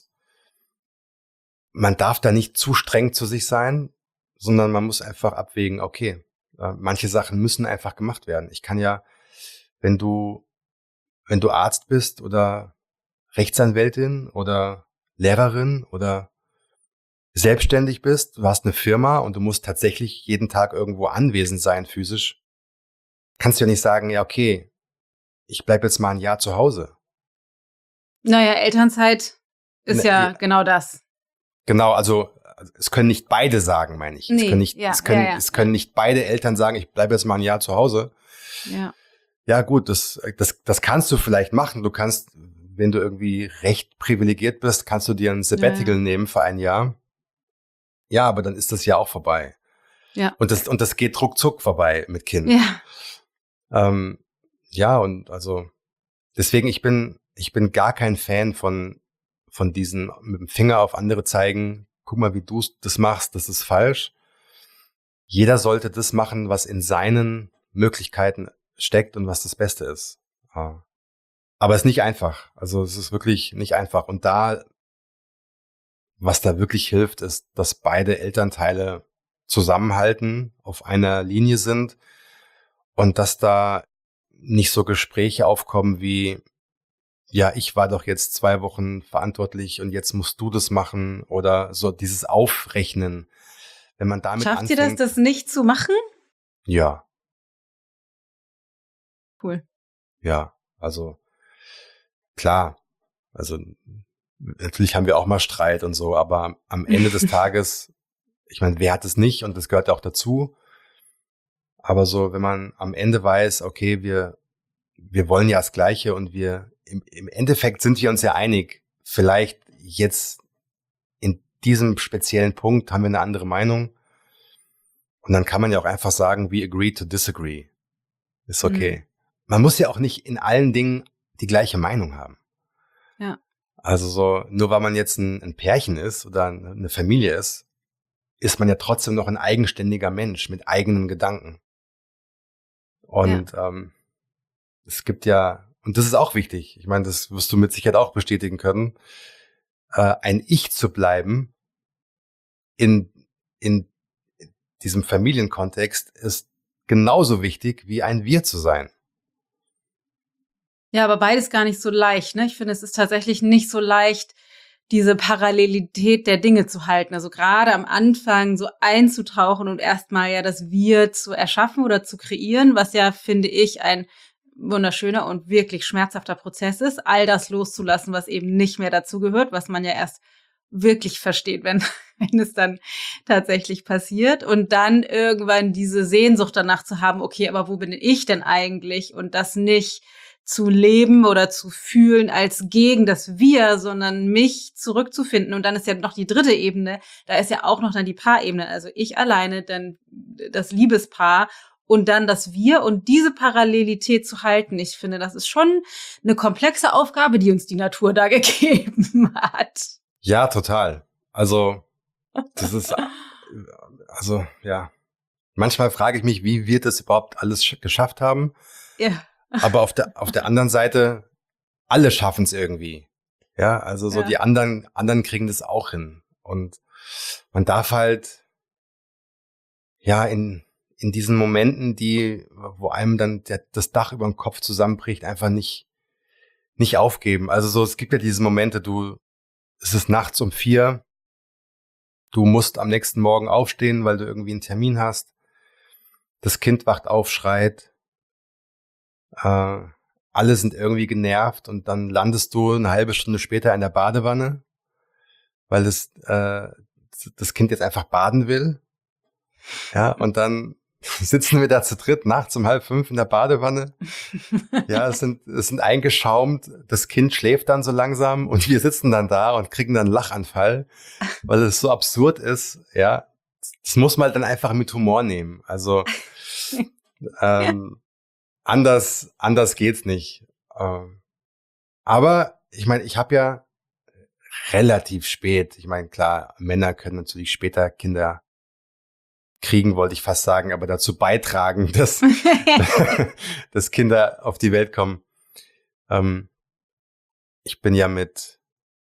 man darf da nicht zu streng zu sich sein, sondern man muss einfach abwägen, okay, manche Sachen müssen einfach gemacht werden. Ich kann ja, wenn du Arzt bist oder Rechtsanwältin oder Lehrerin oder selbstständig bist, du hast eine Firma und du musst tatsächlich jeden Tag irgendwo anwesend sein, physisch, kannst du ja nicht sagen, ja, okay, ich bleibe jetzt mal ein Jahr zu Hause. Naja, Elternzeit ist genau das. Genau, also es können nicht beide sagen, meine ich. Nee, es können nicht beide Eltern sagen, ich bleibe jetzt mal ein Jahr zu Hause. Ja. Ja gut, das kannst du vielleicht machen. Du kannst, wenn du irgendwie recht privilegiert bist, kannst du dir ein Sabbatical nehmen für ein Jahr. Ja, aber dann ist das Jahr auch vorbei. Ja. Und das geht ruckzuck vorbei mit Kind. Ja. Ja, und also deswegen, ich bin gar kein Fan von diesen mit dem Finger auf andere zeigen, guck mal, wie du das machst, das ist falsch. Jeder sollte das machen, was in seinen Möglichkeiten steckt und was das Beste ist. Aber es ist nicht einfach. Also es ist wirklich nicht einfach. Und was da wirklich hilft, ist, dass beide Elternteile zusammenhalten, auf einer Linie sind und dass da nicht so Gespräche aufkommen wie, ja, ich war doch jetzt 2 Wochen verantwortlich und jetzt musst du das machen oder so dieses Aufrechnen. Wenn man damit Schafft ihr das nicht zu machen? Ja. Cool. Ja, also klar, also natürlich haben wir auch mal Streit und so, aber am Ende des Tages, ich meine, wer hat es nicht und das gehört auch dazu. Aber so, wenn man am Ende weiß, okay, wir wollen ja das Gleiche und im Endeffekt sind wir uns ja einig. Vielleicht jetzt in diesem speziellen Punkt haben wir eine andere Meinung. Und dann kann man ja auch einfach sagen, we agree to disagree. Ist okay. Man muss ja auch nicht in allen Dingen die gleiche Meinung haben. Ja. Also so, nur weil man jetzt ein Pärchen ist oder eine Familie ist man ja trotzdem noch ein eigenständiger Mensch mit eigenen Gedanken. Und es gibt ja, und das ist auch wichtig, ich meine, das wirst du mit Sicherheit auch bestätigen können, ein Ich zu bleiben in diesem Familienkontext ist genauso wichtig wie ein Wir zu sein. Ja, aber beides gar nicht so leicht, ne? Ich finde, es ist tatsächlich nicht so leicht, diese Parallelität der Dinge zu halten. Also gerade am Anfang so einzutauchen und erstmal ja das Wir zu erschaffen oder zu kreieren, was ja, finde ich, ein wunderschöner und wirklich schmerzhafter Prozess ist, all das loszulassen, was eben nicht mehr dazu gehört, was man ja erst wirklich versteht, wenn es dann tatsächlich passiert und dann irgendwann diese Sehnsucht danach zu haben, okay, aber wo bin ich denn eigentlich? Und das nicht zu leben oder zu fühlen als gegen das Wir, sondern mich zurückzufinden. Und dann ist ja noch die dritte Ebene, da ist ja auch noch dann die Paarebene, also ich alleine, dann das Liebespaar und dann das Wir und diese Parallelität zu halten. Ich finde, das ist schon eine komplexe Aufgabe, die uns die Natur da gegeben hat. Ja, total. Also, das ist, ja. Manchmal frage ich mich, wie wir das überhaupt alles geschafft haben. Ja. Aber auf der anderen Seite, alle schaffen es irgendwie. Ja, also so die anderen kriegen das auch hin. Und man darf halt, ja, in diesen Momenten, wo einem dann das Dach über dem Kopf zusammenbricht, einfach nicht aufgeben. Also so, es gibt ja diese Momente, es ist nachts um 4, du musst am nächsten Morgen aufstehen, weil du irgendwie einen Termin hast. Das Kind wacht auf, schreit. Alle sind irgendwie genervt und dann landest du eine halbe Stunde später in der Badewanne, weil das Kind jetzt einfach baden will. Ja, und dann sitzen wir da zu dritt nachts um 4:30 in der Badewanne. Ja, es sind eingeschaumt. Das Kind schläft dann so langsam und wir sitzen dann da und kriegen dann einen Lachanfall, weil es so absurd ist. Ja, das muss man dann einfach mit Humor nehmen. Also, anders geht's nicht. Aber ich meine, ich habe ja relativ spät, ich meine, klar, Männer können natürlich später Kinder kriegen, wollte ich fast sagen, aber dazu beitragen, dass, dass Kinder auf die Welt kommen. Ich bin ja mit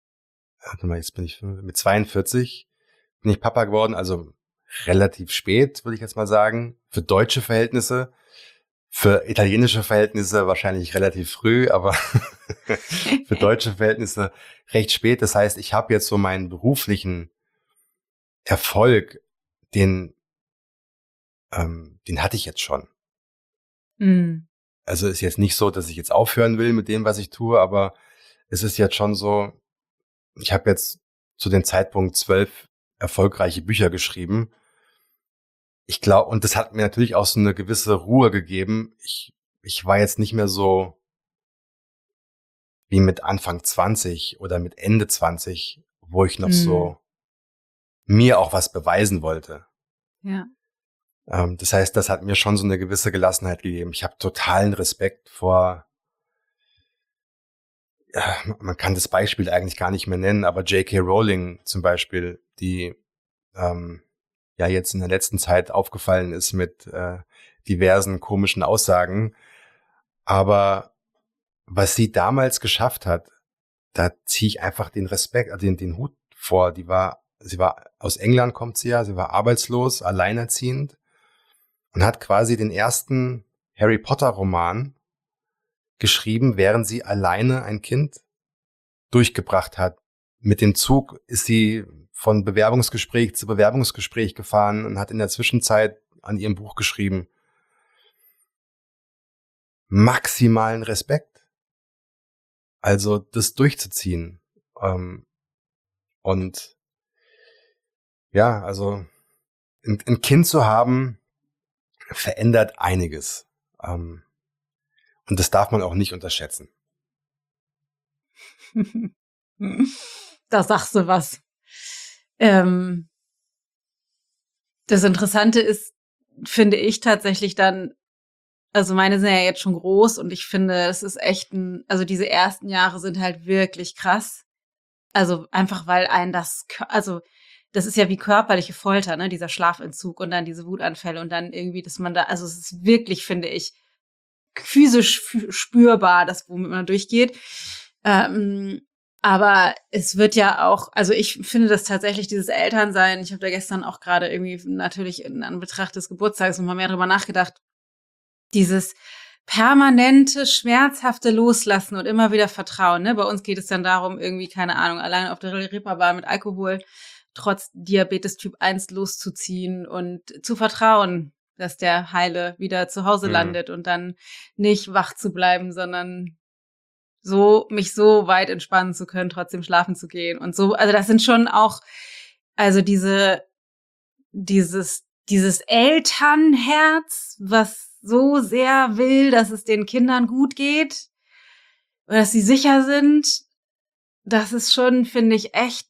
42 bin ich Papa geworden, also relativ spät, würde ich jetzt mal sagen, für deutsche Verhältnisse. Für italienische Verhältnisse wahrscheinlich relativ früh, aber für deutsche Verhältnisse recht spät. Das heißt, ich habe jetzt so meinen beruflichen Erfolg, den hatte ich jetzt schon. Mhm. Also ist jetzt nicht so, dass ich jetzt aufhören will mit dem, was ich tue, aber es ist jetzt schon so, ich habe jetzt zu dem Zeitpunkt 12 erfolgreiche Bücher geschrieben. Ich glaube, und das hat mir natürlich auch so eine gewisse Ruhe gegeben. Ich war jetzt nicht mehr so wie mit Anfang 20 oder mit Ende 20, wo ich noch so mir auch was beweisen wollte. Ja. Das heißt, das hat mir schon so eine gewisse Gelassenheit gegeben. Ich habe totalen Respekt vor, ja, man kann das Beispiel eigentlich gar nicht mehr nennen, aber J.K. Rowling zum Beispiel, die ja jetzt in der letzten Zeit aufgefallen ist mit diversen komischen Aussagen. Aber was sie damals geschafft hat, da ziehe ich einfach den Respekt, den Hut vor. Sie war aus England, kommt sie ja, sie war arbeitslos, alleinerziehend und hat quasi den ersten Harry Potter Roman geschrieben, während sie alleine ein Kind durchgebracht hat. Mit dem Zug ist sie von Bewerbungsgespräch zu Bewerbungsgespräch gefahren und hat in der Zwischenzeit an ihrem Buch geschrieben. Maximalen Respekt. Also das durchzuziehen. Und ja, also ein Kind zu haben, verändert einiges. Und das darf man auch nicht unterschätzen. Da sagst du was. Das Interessante ist, finde ich tatsächlich dann, also meine sind ja jetzt schon groß und ich finde, es ist echt also diese ersten Jahre sind halt wirklich krass. Also einfach, weil also das ist ja wie körperliche Folter, ne, dieser Schlafentzug und dann diese Wutanfälle und dann irgendwie, dass man da, also es ist wirklich, finde ich, physisch spürbar, das womit man durchgeht. Aber es wird ja auch, also ich finde das tatsächlich, dieses Elternsein, ich habe da gestern auch gerade irgendwie natürlich in Anbetracht des Geburtstags nochmal mehr drüber nachgedacht, dieses permanente, schmerzhafte Loslassen und immer wieder Vertrauen. Ne? Bei uns geht es dann darum, irgendwie, keine Ahnung, allein auf der Reeperbahn mit Alkohol trotz Diabetes Typ 1 loszuziehen und zu vertrauen, dass der Heile wieder zu Hause landet und dann nicht wach zu bleiben, sondern mich so weit entspannen zu können, trotzdem schlafen zu gehen und so. Also das sind schon auch, also dieses Elternherz, was so sehr will, dass es den Kindern gut geht oder dass sie sicher sind, das ist schon, finde ich, echt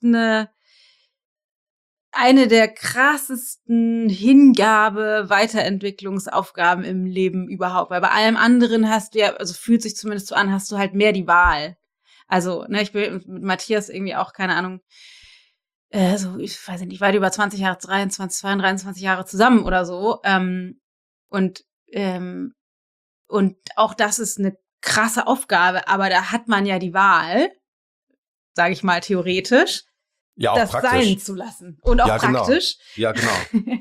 eine der krassesten Weiterentwicklungsaufgaben im Leben überhaupt. Weil bei allem anderen hast du ja, also fühlt sich zumindest so an, hast du halt mehr die Wahl. Also, ne, ich bin mit Matthias irgendwie auch, keine Ahnung, so, ich weiß nicht, weit über 20 Jahre, 23 Jahre zusammen oder so. Und auch das ist eine krasse Aufgabe, aber da hat man ja die Wahl, sage ich mal theoretisch, Ja, auch das praktisch. sein zu lassen. Und auch Ja, genau. praktisch. Ja, genau.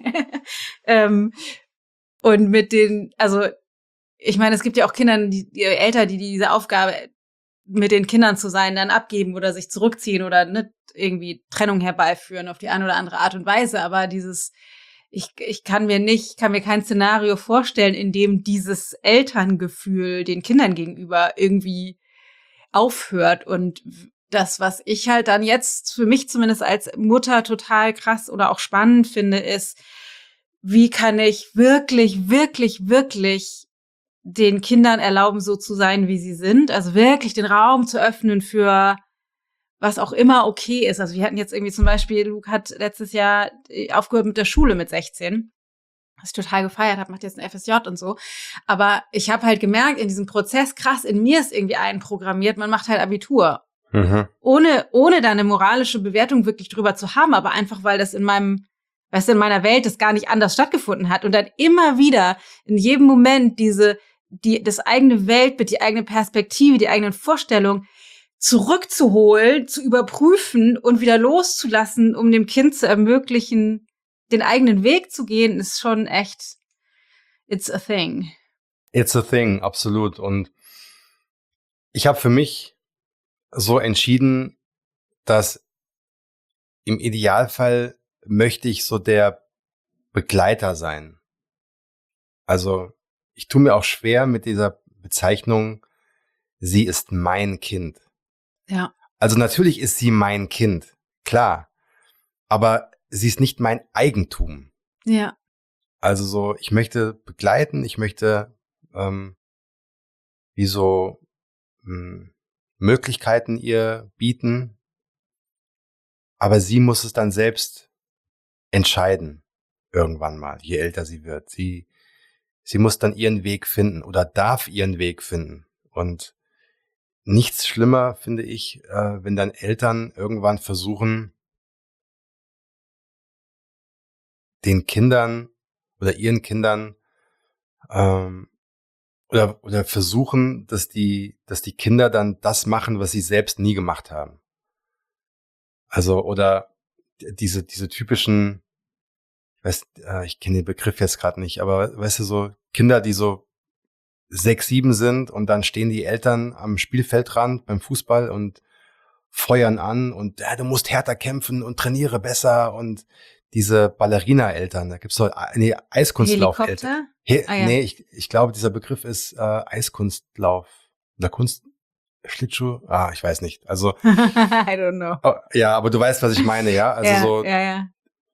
Und mit also ich meine, es gibt ja auch Kinder, die Eltern, die diese Aufgabe mit den Kindern zu sein, dann abgeben oder sich zurückziehen oder ne, irgendwie Trennung herbeiführen auf die eine oder andere Art und Weise. Aber ich kann mir kein Szenario vorstellen, in dem dieses Elterngefühl den Kindern gegenüber irgendwie aufhört. Und das, was ich halt dann jetzt für mich zumindest als Mutter total krass oder auch spannend finde, ist, wie kann ich wirklich, wirklich, wirklich den Kindern erlauben, so zu sein, wie sie sind. Also wirklich den Raum zu öffnen für was auch immer okay ist. Also wir hatten jetzt irgendwie zum Beispiel, Luke hat letztes Jahr aufgehört mit der Schule mit 16. Was ich total gefeiert habe, macht jetzt ein FSJ und so. Aber ich habe halt gemerkt, in diesem Prozess, krass, in mir ist irgendwie einprogrammiert, man macht halt Abitur. Mhm. Ohne da eine moralische Bewertung wirklich drüber zu haben, aber einfach, weil das in meiner Welt das gar nicht anders stattgefunden hat. Und dann immer wieder in jedem Moment das eigene Weltbild, die eigene Perspektive, die eigenen Vorstellungen zurückzuholen, zu überprüfen und wieder loszulassen, um dem Kind zu ermöglichen, den eigenen Weg zu gehen, ist schon echt, it's a thing. It's a thing, absolut. Und ich habe für mich so entschieden, dass im Idealfall möchte ich so der Begleiter sein. Also ich tue mir auch schwer mit dieser Bezeichnung, sie ist mein Kind. Ja. Also natürlich ist sie mein Kind, klar, aber sie ist nicht mein Eigentum. Ja. Also so, ich möchte begleiten, ich möchte wie so Möglichkeiten ihr bieten, aber sie muss es dann selbst entscheiden, irgendwann mal, je älter sie wird. Sie muss dann ihren Weg finden oder darf ihren Weg finden. Und nichts schlimmer, finde ich, wenn dann Eltern irgendwann versuchen, den Kindern oder ihren Kindern oder versuchen, dass die Kinder dann das machen, was sie selbst nie gemacht haben. Also oder diese typischen, ich kenne den Begriff jetzt gerade nicht, aber weißt du, so Kinder, die so 6, 7 sind und dann stehen die Eltern am Spielfeldrand beim Fußball und feuern an und ja, du musst härter kämpfen und trainiere besser und diese Ballerina-Eltern, da gibt's so Eiskunstlauf-Eltern. Helikopter? Ja. Nee, ich glaube, dieser Begriff ist Eiskunstlauf oder Schlittschuh? Ich weiß nicht. Also I don't know. ja, aber du weißt, was ich meine, ja? Also ja, so ja.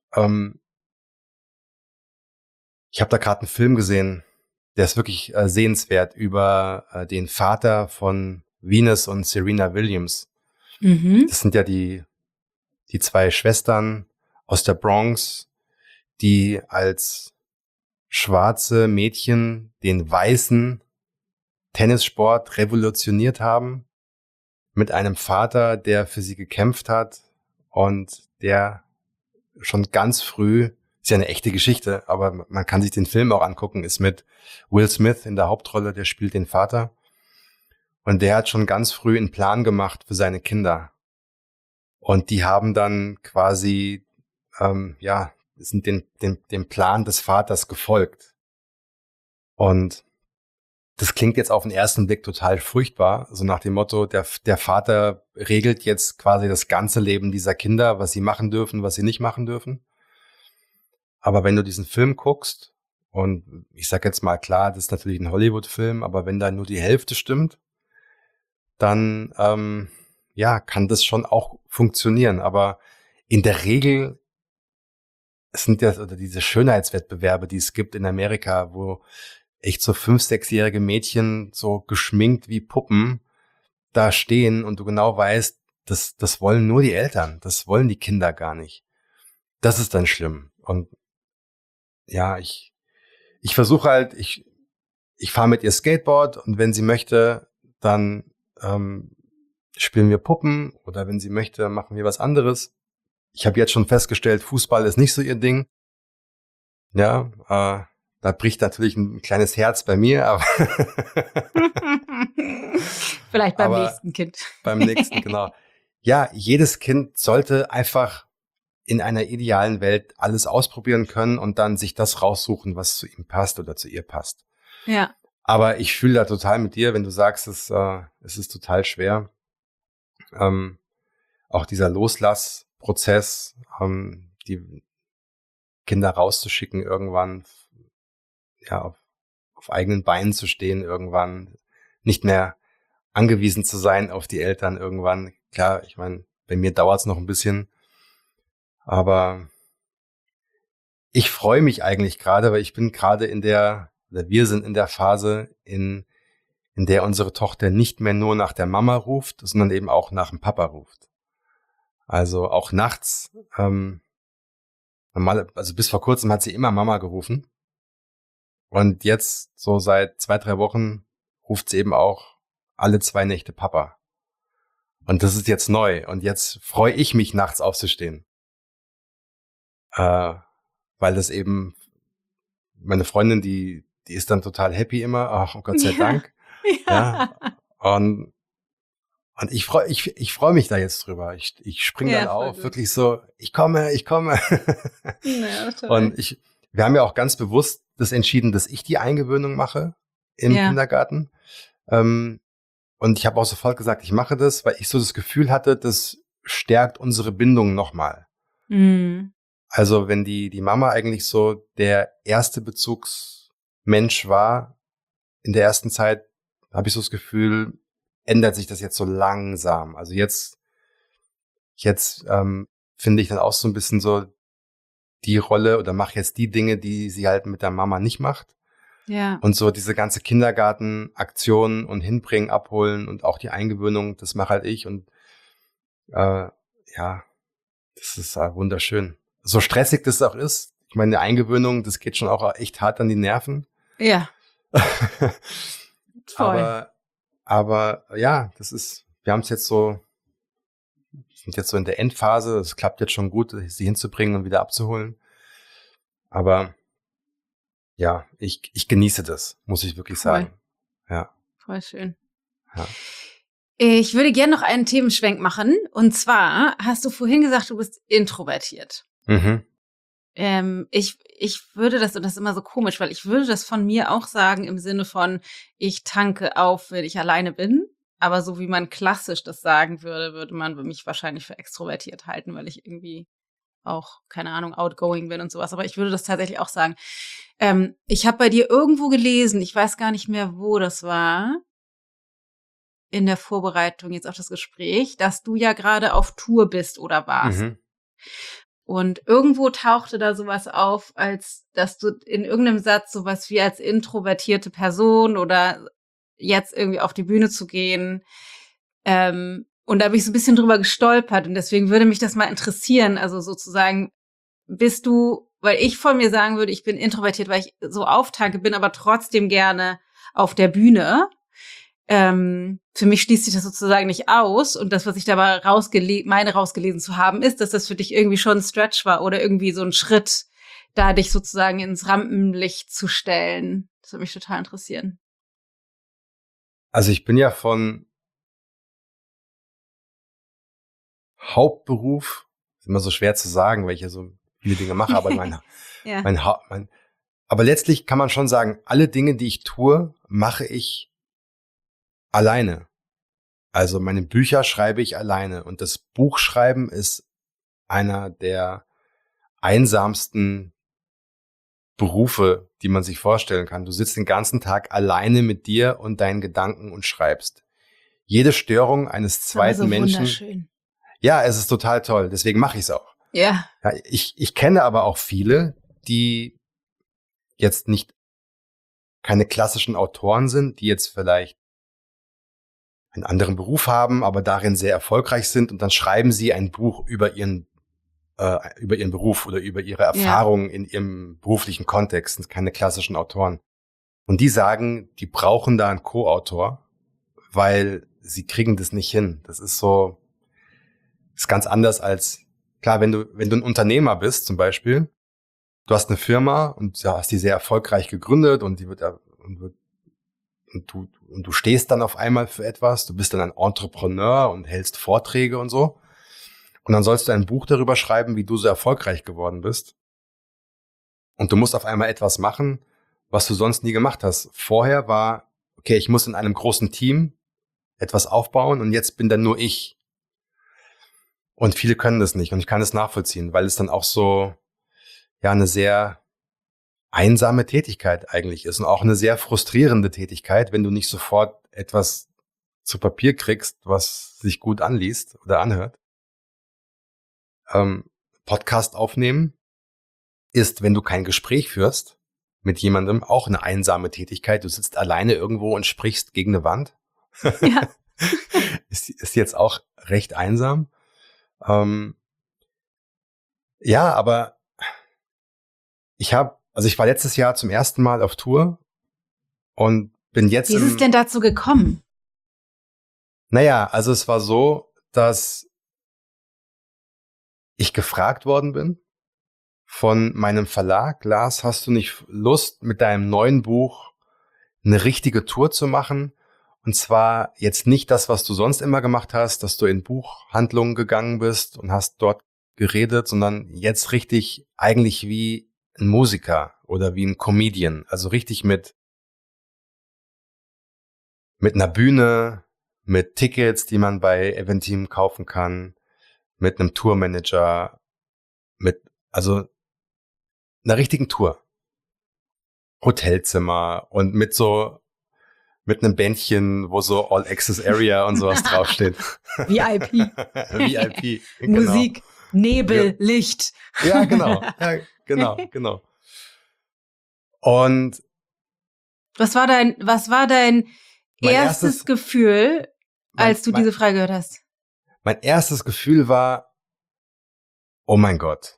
ich habe da gerade einen Film gesehen, der ist wirklich sehenswert über den Vater von Venus und Serena Williams. Mhm. Das sind ja die 2 Schwestern aus der Bronx, die als schwarze Mädchen den weißen Tennissport revolutioniert haben, mit einem Vater, der für sie gekämpft hat und der schon ganz früh, ist ja eine echte Geschichte, aber man kann sich den Film auch angucken, ist mit Will Smith in der Hauptrolle, der spielt den Vater. Und der hat schon ganz früh einen Plan gemacht für seine Kinder. Und die haben dann quasi, sind dem Plan des Vaters gefolgt. Und das klingt jetzt auf den ersten Blick total furchtbar, so nach dem Motto, der Vater regelt jetzt quasi das ganze Leben dieser Kinder, was sie machen dürfen, was sie nicht machen dürfen. Aber wenn du diesen Film guckst, und ich sag jetzt mal klar, das ist natürlich ein Hollywood-Film, aber wenn da nur die Hälfte stimmt, dann kann das schon auch funktionieren. Aber in der Regel sind ja oder diese Schönheitswettbewerbe, die es gibt in Amerika, wo echt so 5-, 6-jährige Mädchen so geschminkt wie Puppen da stehen und du genau weißt, das wollen nur die Eltern, das wollen die Kinder gar nicht. Das ist dann schlimm. Und ja, ich versuche halt, ich fahre mit ihr Skateboard und wenn sie möchte, dann spielen wir Puppen oder wenn sie möchte, machen wir was anderes. Ich habe jetzt schon festgestellt, Fußball ist nicht so ihr Ding. Ja, da bricht natürlich ein kleines Herz bei mir, aber Vielleicht beim aber nächsten Kind. beim nächsten, genau. Ja, jedes Kind sollte einfach in einer idealen Welt alles ausprobieren können und dann sich das raussuchen, was zu ihm passt oder zu ihr passt. Ja. Aber ich fühle da total mit dir, wenn du sagst, es ist total schwer. Auch dieser Loslassprozess, die Kinder rauszuschicken, irgendwann ja auf eigenen Beinen zu stehen, irgendwann nicht mehr angewiesen zu sein auf die Eltern irgendwann. Klar, ich meine, bei mir dauert es noch ein bisschen, aber ich freue mich eigentlich gerade, weil ich bin gerade oder wir sind in der Phase, in der unsere Tochter nicht mehr nur nach der Mama ruft, sondern eben auch nach dem Papa ruft. Also auch nachts, also bis vor kurzem hat sie immer Mama gerufen. Und jetzt, so seit 2-3 Wochen, ruft sie eben auch alle 2 Nächte Papa. Und das ist jetzt neu. Und jetzt freue ich mich, nachts aufzustehen. Weil das eben, meine Freundin, die ist dann total happy immer. Ach, oh Gott sei Dank. Ja. Und ich freu mich da jetzt drüber. Ich spring dann auf, gut. wirklich so, ich komme. Ja, toll. Und wir haben ja auch ganz bewusst das entschieden, dass ich die Eingewöhnung mache im Kindergarten. Und ich habe auch sofort gesagt, ich mache das, weil ich so das Gefühl hatte, das stärkt unsere Bindung nochmal. Mhm. Also wenn die Mama eigentlich so der erste Bezugsmensch war in der ersten Zeit, habe ich so das Gefühl, ändert sich das jetzt so langsam. Also jetzt finde ich dann auch so ein bisschen so die Rolle oder mache jetzt die Dinge, die sie halt mit der Mama nicht macht. Ja. Und so diese ganze Kindergartenaktion und hinbringen, abholen und auch die Eingewöhnung, das mache halt ich. Und ja, das ist wunderschön. So stressig das auch ist. Ich meine, eine Eingewöhnung, das geht schon auch echt hart an die Nerven. Ja. Voll. Aber ja, wir haben es jetzt so, sind jetzt so in der Endphase. Es klappt jetzt schon gut, sie hinzubringen und wieder abzuholen. Aber ja, ich genieße das, muss ich wirklich sagen. Ja. Voll schön. Ja. Ich würde gerne noch einen Themenschwenk machen. Und zwar hast du vorhin gesagt, du bist introvertiert. Mhm. Ich würde das, und das ist immer so komisch, weil ich würde das von mir auch sagen im Sinne von, ich tanke auf, wenn ich alleine bin. Aber so wie man klassisch das sagen würde, würde man mich wahrscheinlich für extrovertiert halten, weil ich irgendwie auch, keine Ahnung, outgoing bin und sowas. Aber ich würde das tatsächlich auch sagen. Ich habe bei dir irgendwo gelesen, ich weiß gar nicht mehr, wo das war, in der Vorbereitung jetzt auf das Gespräch, dass du ja gerade auf Tour bist oder warst. Mhm. Und irgendwo tauchte da sowas auf, als dass du in irgendeinem Satz sowas wie als introvertierte Person oder jetzt irgendwie auf die Bühne zu gehen. Und da bin ich so ein bisschen drüber gestolpert. Und deswegen würde mich das mal interessieren. Also sozusagen, bist du, weil ich von mir sagen würde, ich bin introvertiert, weil ich so auftanke, bin aber trotzdem gerne auf der Bühne. Für mich schließt sich das sozusagen nicht aus. Und das, was ich dabei rausgelesen zu haben, ist, dass das für dich irgendwie schon ein Stretch war oder irgendwie so ein Schritt, da dich sozusagen ins Rampenlicht zu stellen. Das würde mich total interessieren. Also ich bin ja von Hauptberuf, ist immer so schwer zu sagen, weil ich ja so viele Dinge mache, aber aber letztlich kann man schon sagen, alle Dinge, die ich tue, mache ich alleine. Also meine Bücher schreibe ich alleine und das Buchschreiben ist einer der einsamsten Berufe, die man sich vorstellen kann. Du sitzt den ganzen Tag alleine mit dir und deinen Gedanken und schreibst. Jede Störung eines zweiten so Menschen. Wunderschön. Ja, es ist total toll. Deswegen mache ich es auch. Ja. Ja, ich kenne aber auch viele, die jetzt nicht keine klassischen Autoren sind, die jetzt vielleicht einen anderen Beruf haben, aber darin sehr erfolgreich sind und dann schreiben sie ein Buch über ihren Beruf oder über ihre Erfahrungen in ihrem beruflichen Kontext, sind keine klassischen Autoren. Und die sagen, die brauchen da einen Co-Autor, weil sie kriegen das nicht hin. Das ist ganz anders als, klar, wenn du ein Unternehmer bist zum Beispiel, du hast eine Firma und du hast die sehr erfolgreich gegründet und du stehst dann auf einmal für etwas, du bist dann ein Entrepreneur und hältst Vorträge und so. Und dann sollst du ein Buch darüber schreiben, wie du so erfolgreich geworden bist. Und du musst auf einmal etwas machen, was du sonst nie gemacht hast. Vorher war, okay, ich muss in einem großen Team etwas aufbauen und jetzt bin dann nur ich. Und viele können das nicht und ich kann es nachvollziehen, weil es dann auch so, ja, eine sehr einsame Tätigkeit eigentlich ist und auch eine sehr frustrierende Tätigkeit, wenn du nicht sofort etwas zu Papier kriegst, was sich gut anliest oder anhört. Podcast aufnehmen ist, wenn du kein Gespräch führst mit jemandem, auch eine einsame Tätigkeit. Du sitzt alleine irgendwo und sprichst gegen eine Wand. Ja. ist jetzt auch recht einsam. Ja, aber ich war letztes Jahr zum ersten Mal auf Tour und bin jetzt Wie ist es denn dazu gekommen? Naja, also es war so, dass ich gefragt worden bin von meinem Verlag, Lars, hast du nicht Lust, mit deinem neuen Buch eine richtige Tour zu machen? Und zwar jetzt nicht das, was du sonst immer gemacht hast, dass du in Buchhandlungen gegangen bist und hast dort geredet, sondern jetzt richtig eigentlich wie ein Musiker oder wie ein Comedian. Also richtig mit einer Bühne, mit Tickets, die man bei Eventim kaufen kann, mit einem Tourmanager, also einer richtigen Tour. Hotelzimmer und mit einem Bändchen, wo so All Access Area und sowas draufsteht. VIP. VIP, genau. Musik, Nebel, Licht. Ja, genau. Ja, genau. Und was war dein erstes Gefühl, als du diese Frage gehört hast? Mein erstes Gefühl war, oh mein Gott.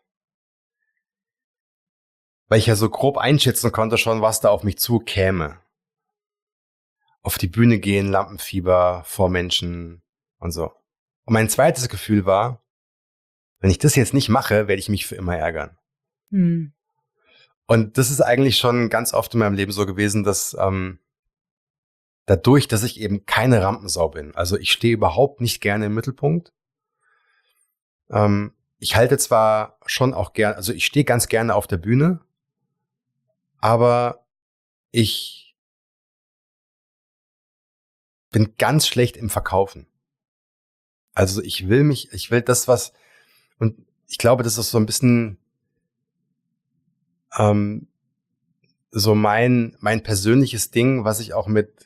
Weil ich ja so grob einschätzen konnte schon, was da auf mich zukäme. Auf die Bühne gehen, Lampenfieber, vor Menschen und so. Und mein zweites Gefühl war, wenn ich das jetzt nicht mache, werde ich mich für immer ärgern. Hm. Und das ist eigentlich schon ganz oft in meinem Leben so gewesen, dass dadurch, dass ich eben keine Rampensau bin, also ich stehe überhaupt nicht gerne im Mittelpunkt. Ich halte zwar schon auch gerne, also ich stehe ganz gerne auf der Bühne, aber ich bin ganz schlecht im Verkaufen. Also ich will das, und ich glaube, das ist so ein bisschen so mein persönliches Ding, was ich auch mit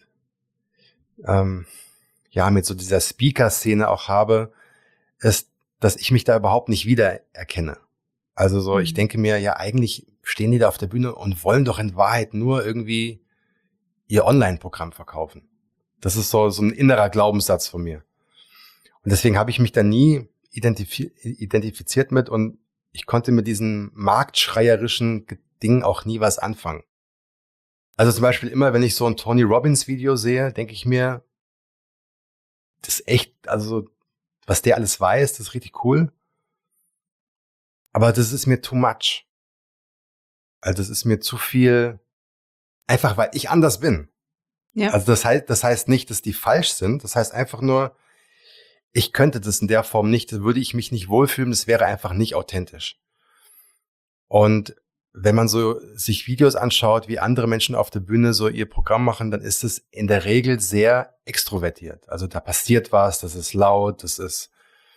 so dieser Speaker-Szene auch habe, ist, dass ich mich da überhaupt nicht wiedererkenne. Also so, ich denke mir, ja, eigentlich stehen die da auf der Bühne und wollen doch in Wahrheit nur irgendwie ihr Online-Programm verkaufen. Das ist so ein innerer Glaubenssatz von mir. Und deswegen habe ich mich da nie identifiziert mit und ich konnte mit diesem marktschreierischen Ding auch nie was anfangen. Also zum Beispiel immer, wenn ich so ein Tony Robbins Video sehe, denke ich mir, das ist echt, also was der alles weiß, das ist richtig cool. Aber das ist mir too much. Also das ist mir zu viel, einfach weil ich anders bin. Ja. Also das heißt nicht, dass die falsch sind. Das heißt einfach nur, ich könnte das in der Form nicht, da würde ich mich nicht wohlfühlen, das wäre einfach nicht authentisch. Und wenn man so sich Videos anschaut, wie andere Menschen auf der Bühne so ihr Programm machen, dann ist es in der Regel sehr extrovertiert. Also da passiert was, das ist laut, da ist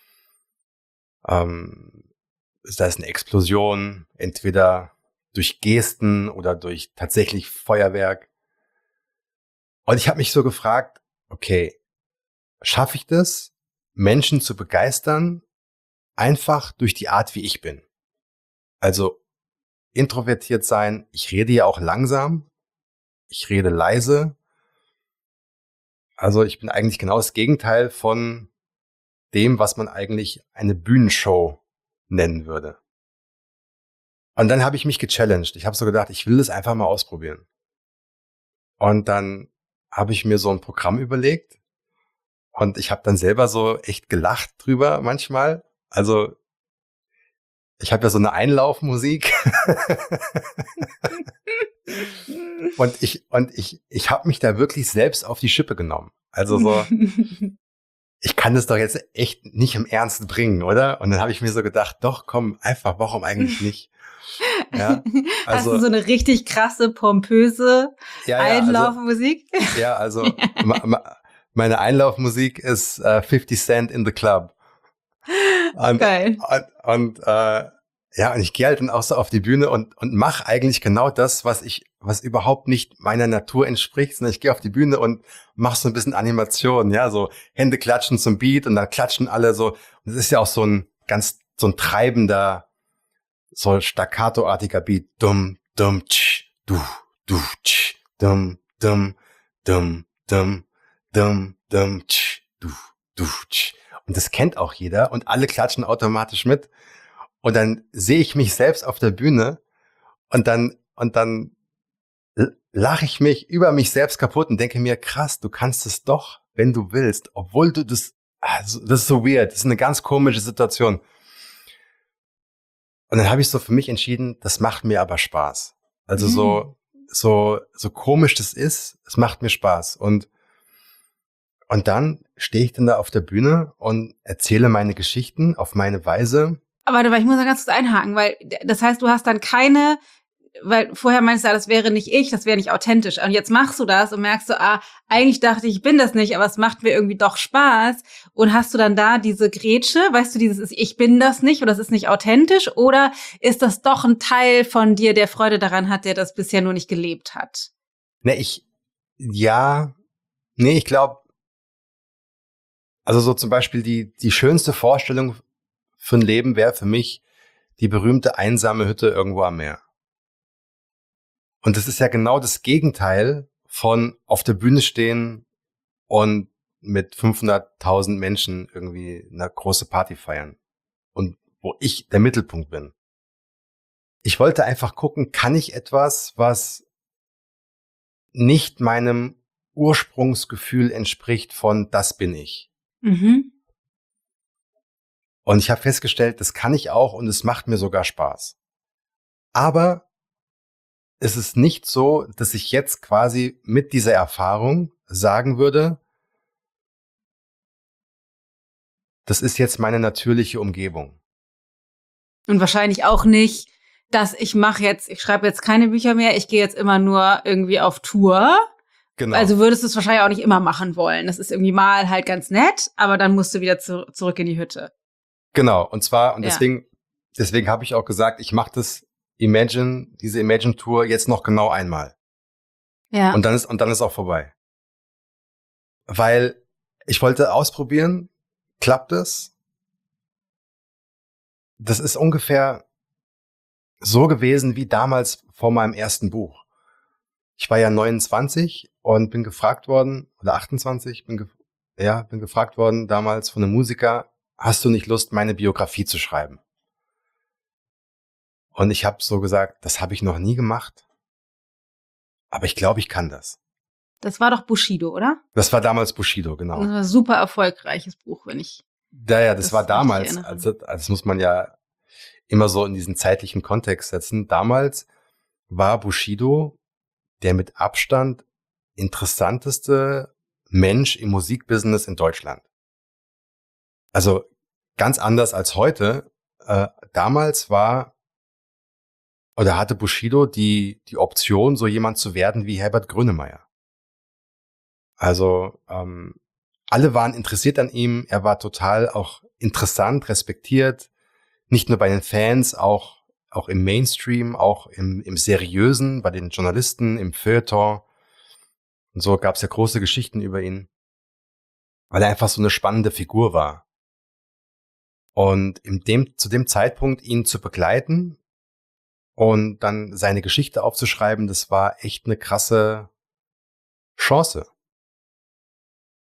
eine Explosion, entweder durch Gesten oder durch tatsächlich Feuerwerk. Und ich habe mich so gefragt, okay, schaffe ich das, Menschen zu begeistern, einfach durch die Art, wie ich bin? Also introvertiert sein, ich rede ja auch langsam, ich rede leise, Also ich bin eigentlich genau das Gegenteil von dem, was man eigentlich eine Bühnenshow nennen würde. Und dann habe ich mich gechallenged. Ich habe so gedacht, ich will das einfach mal ausprobieren. Und dann habe ich mir so ein Programm überlegt und ich habe dann selber so echt gelacht drüber manchmal. Also ich habe ja so eine Einlaufmusik und ich habe mich da wirklich selbst auf die Schippe genommen. Also so, ich kann das doch jetzt echt nicht im Ernst bringen, oder? Und dann habe ich mir so gedacht, doch, komm, einfach, warum eigentlich nicht? Ja, Hast du also, so eine richtig krasse, pompöse also, Einlaufmusik? also, meine Einlaufmusik ist 50 Cent in the Club. Und, Geil. und ich gehe halt dann auch so auf die Bühne und mache eigentlich genau das, was überhaupt nicht meiner Natur entspricht, sondern ich gehe auf die Bühne und mache so ein bisschen Animation, ja, so Hände klatschen zum Beat und dann klatschen alle so. Und es ist ja auch so ein treibender, so staccatoartiger Beat. Dum, dum, tsch, du, tsch, dum, dum, dum, dum, dum, dum, tsch, du, tsch. Und das kennt auch jeder und alle klatschen automatisch mit. Und dann sehe ich mich selbst auf der Bühne und dann lache ich mich über mich selbst kaputt und denke mir, krass, du kannst es doch, wenn du willst, obwohl du das ist so weird, das ist eine ganz komische Situation. Und dann habe ich so für mich entschieden, das macht mir aber Spaß. Also Mhm. so komisch das ist, es macht mir Spaß. Und dann stehe ich dann da auf der Bühne und erzähle meine Geschichten auf meine Weise. Aber warte, ich muss da ganz kurz einhaken, weil das heißt, du hast dann keine, weil vorher meinst du, das wäre nicht ich, das wäre nicht authentisch. Und jetzt machst du das und merkst du, eigentlich dachte ich bin das nicht, aber es macht mir irgendwie doch Spaß. Und hast du dann da diese Grätsche, weißt du, dieses ich bin das nicht oder das ist nicht authentisch? Oder ist das doch ein Teil von dir, der Freude daran hat, der das bisher nur nicht gelebt hat? Ne, ich glaube, also so zum Beispiel die schönste Vorstellung für ein Leben wäre für mich die berühmte einsame Hütte irgendwo am Meer. Und das ist ja genau das Gegenteil von auf der Bühne stehen und mit 500.000 Menschen irgendwie eine große Party feiern. Und wo ich der Mittelpunkt bin. Ich wollte einfach gucken, kann ich etwas, was nicht meinem Ursprungsgefühl entspricht von das bin ich. Mhm. Und ich habe festgestellt, das kann ich auch und es macht mir sogar Spaß. Aber es ist nicht so, dass ich jetzt quasi mit dieser Erfahrung sagen würde, das ist jetzt meine natürliche Umgebung. Und wahrscheinlich auch nicht, dass ich schreibe jetzt keine Bücher mehr, ich gehe jetzt immer nur irgendwie auf Tour. Genau, Also würdest du es wahrscheinlich auch nicht immer machen wollen. Das ist irgendwie mal halt ganz nett, aber dann musst du wieder zurück in die Hütte. genau. Und Ja. deswegen habe ich auch gesagt, ich mache diese Imagine Tour jetzt noch genau einmal. Ja. Und dann ist auch vorbei. Weil ich wollte ausprobieren, klappt es? Das ist ungefähr so gewesen wie damals vor meinem ersten Buch. Ich war ja 29 und bin gefragt worden, oder 28, bin gefragt worden damals von einem Musiker, hast du nicht Lust, meine Biografie zu schreiben? Und ich habe so gesagt, das habe ich noch nie gemacht, aber ich glaube, ich kann das. Das war doch Bushido, oder? Das war damals Bushido, Das genau. war ein super erfolgreiches Buch, wenn ich Ja, das war das richtig damals, erinnere. also das muss man ja immer so in diesen zeitlichen Kontext setzen. Damals war Bushido der mit Abstand interessanteste Mensch im Musikbusiness in Deutschland. Also ganz anders als heute. Damals hatte Bushido die Option, so jemand zu werden wie Herbert Grönemeyer. Also alle waren interessiert an ihm. Er war total auch interessant, respektiert. Nicht nur bei den Fans, auch im Mainstream, auch im Seriösen, bei den Journalisten, im Feuilleton. Und so gab es ja große Geschichten über ihn, weil er einfach so eine spannende Figur war. Und zu dem Zeitpunkt ihn zu begleiten und dann seine Geschichte aufzuschreiben, das war echt eine krasse Chance.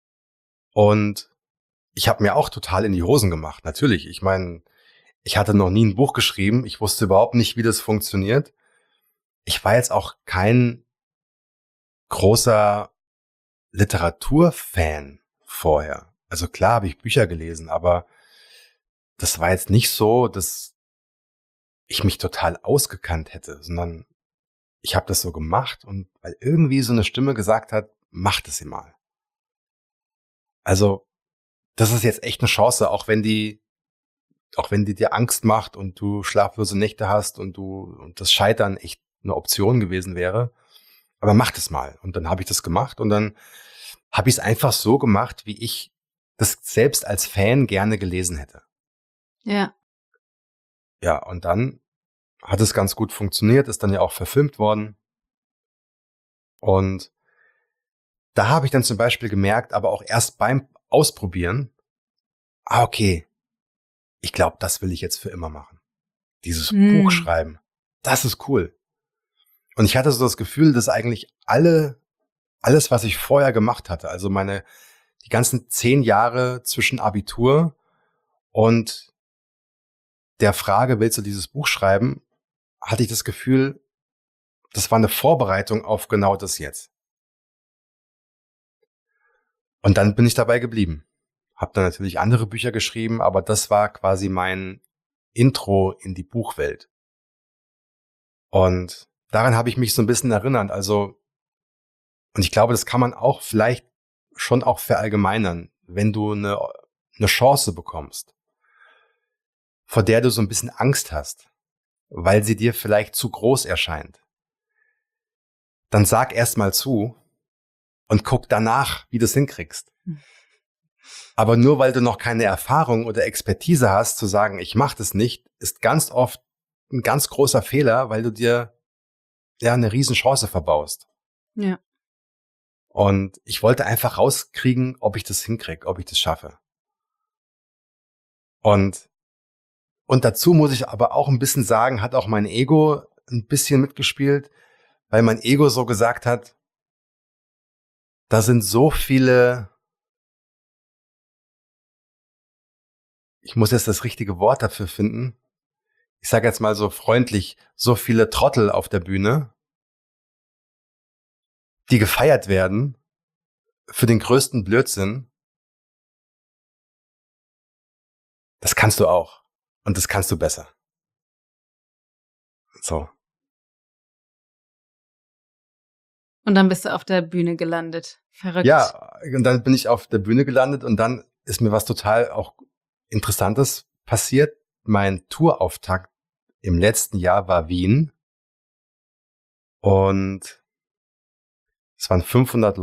Und ich habe mir auch total in die Hosen gemacht, natürlich. Ich meine, ich hatte noch nie ein Buch geschrieben. Ich wusste überhaupt nicht, wie das funktioniert. Ich war jetzt auch kein großer Literaturfan vorher. Also klar habe ich Bücher gelesen, aber das war jetzt nicht so, dass ich mich total ausgekannt hätte, sondern ich habe das so gemacht und weil irgendwie so eine Stimme gesagt hat, mach das mal. Also das ist jetzt echt eine Chance, auch wenn die dir Angst macht und du schlaflose Nächte hast und das Scheitern echt eine Option gewesen wäre. Aber mach das mal. Und dann habe ich das gemacht und dann habe ich es einfach so gemacht, wie ich das selbst als Fan gerne gelesen hätte. Ja. Ja, und dann hat es ganz gut funktioniert, ist dann ja auch verfilmt worden. Und da habe ich dann zum Beispiel gemerkt, aber auch erst beim Ausprobieren, okay, ich glaube, das will ich jetzt für immer machen. Dieses Buch schreiben, das ist cool. Und ich hatte so das Gefühl, dass eigentlich alles, was ich vorher gemacht hatte, also die ganzen 10 Jahre zwischen Abitur und der Frage, willst du dieses Buch schreiben, hatte ich das Gefühl, das war eine Vorbereitung auf genau das jetzt. Und dann bin ich dabei geblieben. Hab dann natürlich andere Bücher geschrieben, aber das war quasi mein Intro in die Buchwelt. Und daran habe ich mich so ein bisschen erinnert. Also, und ich glaube, das kann man auch vielleicht schon auch verallgemeinern, wenn du eine Chance bekommst, vor der du so ein bisschen Angst hast, weil sie dir vielleicht zu groß erscheint. Dann sag erst mal zu und guck danach, wie du es hinkriegst. Aber nur weil du noch keine Erfahrung oder Expertise hast, zu sagen, ich mache das nicht, ist ganz oft ein ganz großer Fehler, weil du dir ja eine Riesenchance verbaust. Ja. Und ich wollte einfach rauskriegen, ob ich das hinkriege, ob ich das schaffe. Und dazu muss ich aber auch ein bisschen sagen, hat auch mein Ego ein bisschen mitgespielt, weil mein Ego so gesagt hat, da sind so viele, ich muss jetzt das richtige Wort dafür finden, ich sage jetzt mal so freundlich, so viele Trottel auf der Bühne, die gefeiert werden für den größten Blödsinn. Das kannst du auch. Und das kannst du besser. So. Und dann bist du auf der Bühne gelandet. Verrückt. Ja, und dann bin ich auf der Bühne gelandet und dann ist mir was total auch Interessantes passiert. Mein Tourauftakt im letzten Jahr war Wien und es waren 500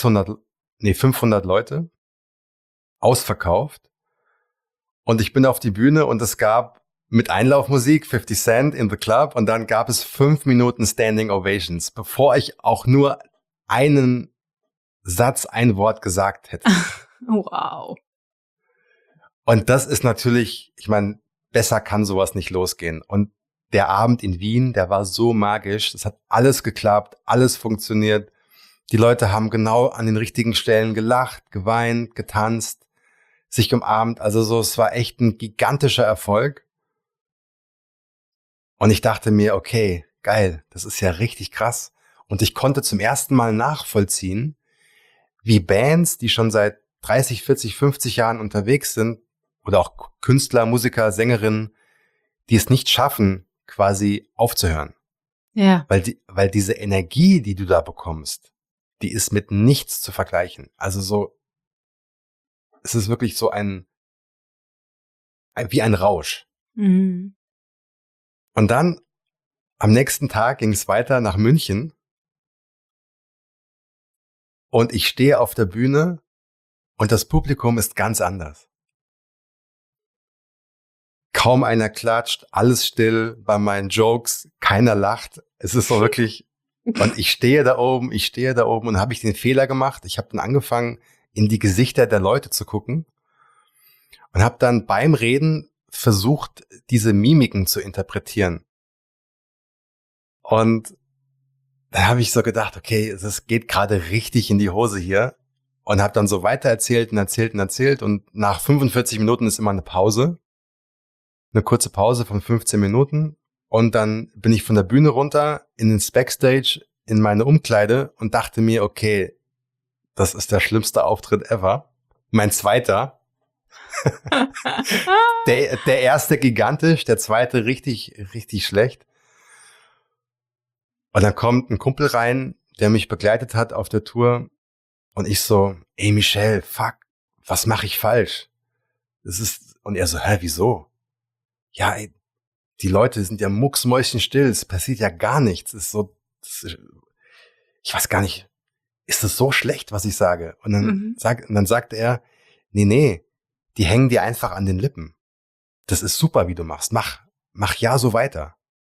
Leute, ausverkauft. Und ich bin auf die Bühne und es gab mit Einlaufmusik 50 Cent in the Club und dann gab es 5 Minuten Standing Ovations, bevor ich auch nur einen Satz, ein Wort gesagt hätte. Wow. Und das ist natürlich, ich meine, besser kann sowas nicht losgehen. Und der Abend in Wien, der war so magisch. Das hat alles geklappt, alles funktioniert. Die Leute haben genau an den richtigen Stellen gelacht, geweint, getanzt, sich umarmt. Also so, es war echt ein gigantischer Erfolg. Und ich dachte mir, okay, geil, das ist ja richtig krass. Und ich konnte zum ersten Mal nachvollziehen, wie Bands, die schon seit 30, 40, 50 Jahren unterwegs sind, oder auch Künstler, Musiker, Sängerinnen, die es nicht schaffen, quasi aufzuhören. Ja. Weil diese Energie, die du da bekommst, die ist mit nichts zu vergleichen. Also so, es ist wirklich so wie ein Rausch. Mhm. Und dann am nächsten Tag ging es weiter nach München und ich stehe auf der Bühne und das Publikum ist ganz anders. Kaum einer klatscht, alles still bei meinen Jokes, keiner lacht. Es ist so wirklich, und ich stehe da oben und habe ich den Fehler gemacht. Ich habe dann angefangen, in die Gesichter der Leute zu gucken und habe dann beim Reden versucht, diese Mimiken zu interpretieren. Und da habe ich so gedacht, okay, es geht gerade richtig in die Hose hier. und habe dann so weitererzählt und erzählt und erzählt und nach 45 Minuten ist immer eine Pause, eine kurze Pause von 15 Minuten und dann bin ich von der Bühne runter in den Backstage in meine Umkleide und dachte mir, okay, das ist der schlimmste Auftritt ever. Mein zweiter. Der erste gigantisch, der zweite richtig, richtig schlecht. Und dann kommt ein Kumpel rein, der mich begleitet hat auf der Tour. Und ich so, ey Michel, fuck, was mache ich falsch? Und er so, wieso? Ja, ey, die Leute sind ja mucksmäuschenstill, es passiert ja gar nichts. Ich weiß gar nicht, ist das so schlecht, was ich sage? Und dann sagte er, nee, die hängen dir einfach an den Lippen. Das ist super, wie du machst. Mach ja so weiter.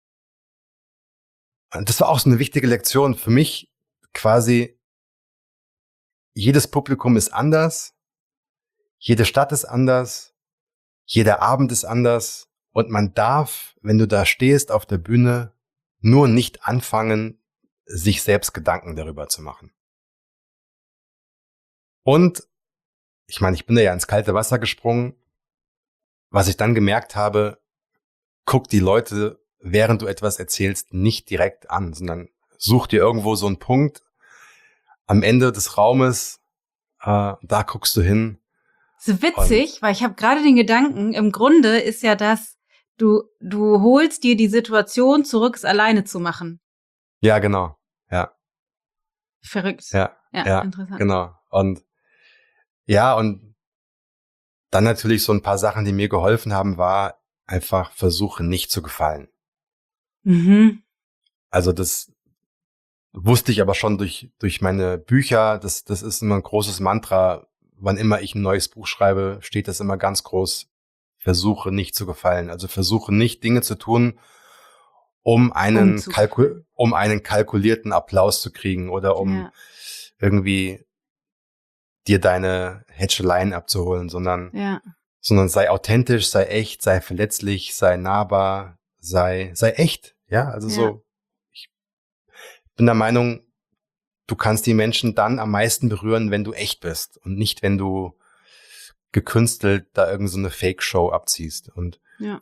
Und das war auch so eine wichtige Lektion für mich, quasi, jedes Publikum ist anders, jede Stadt ist anders, jeder Abend ist anders und man darf, wenn du da stehst auf der Bühne, nur nicht anfangen, sich selbst Gedanken darüber zu machen. Und ich meine, ich bin da ja ins kalte Wasser gesprungen. Was ich dann gemerkt habe, guck die Leute, während du etwas erzählst, nicht direkt an, sondern such dir irgendwo so einen Punkt am Ende des Raumes, da guckst du hin. So witzig, weil ich habe gerade den Gedanken, im Grunde ist ja das, du holst dir die Situation zurück, es alleine zu machen. Ja, genau. Ja. Verrückt. Ja, interessant. Genau. Und dann natürlich so ein paar Sachen, die mir geholfen haben, war einfach versuche nicht zu gefallen. Mhm. Also das wusste ich aber schon durch meine Bücher. Das ist immer ein großes Mantra. Wann immer ich ein neues Buch schreibe, steht das immer ganz groß. Versuche nicht zu gefallen. Also versuche nicht Dinge zu tun, um einen kalkulierten Applaus zu kriegen oder um irgendwie dir deine Hätscheleien abzuholen, sondern sei authentisch, sei echt, sei verletzlich, sei nahbar, sei echt. Ja, also so. Ich bin der Meinung, du kannst die Menschen dann am meisten berühren, wenn du echt bist und nicht, wenn du gekünstelt da irgend so eine Fake-Show abziehst. Und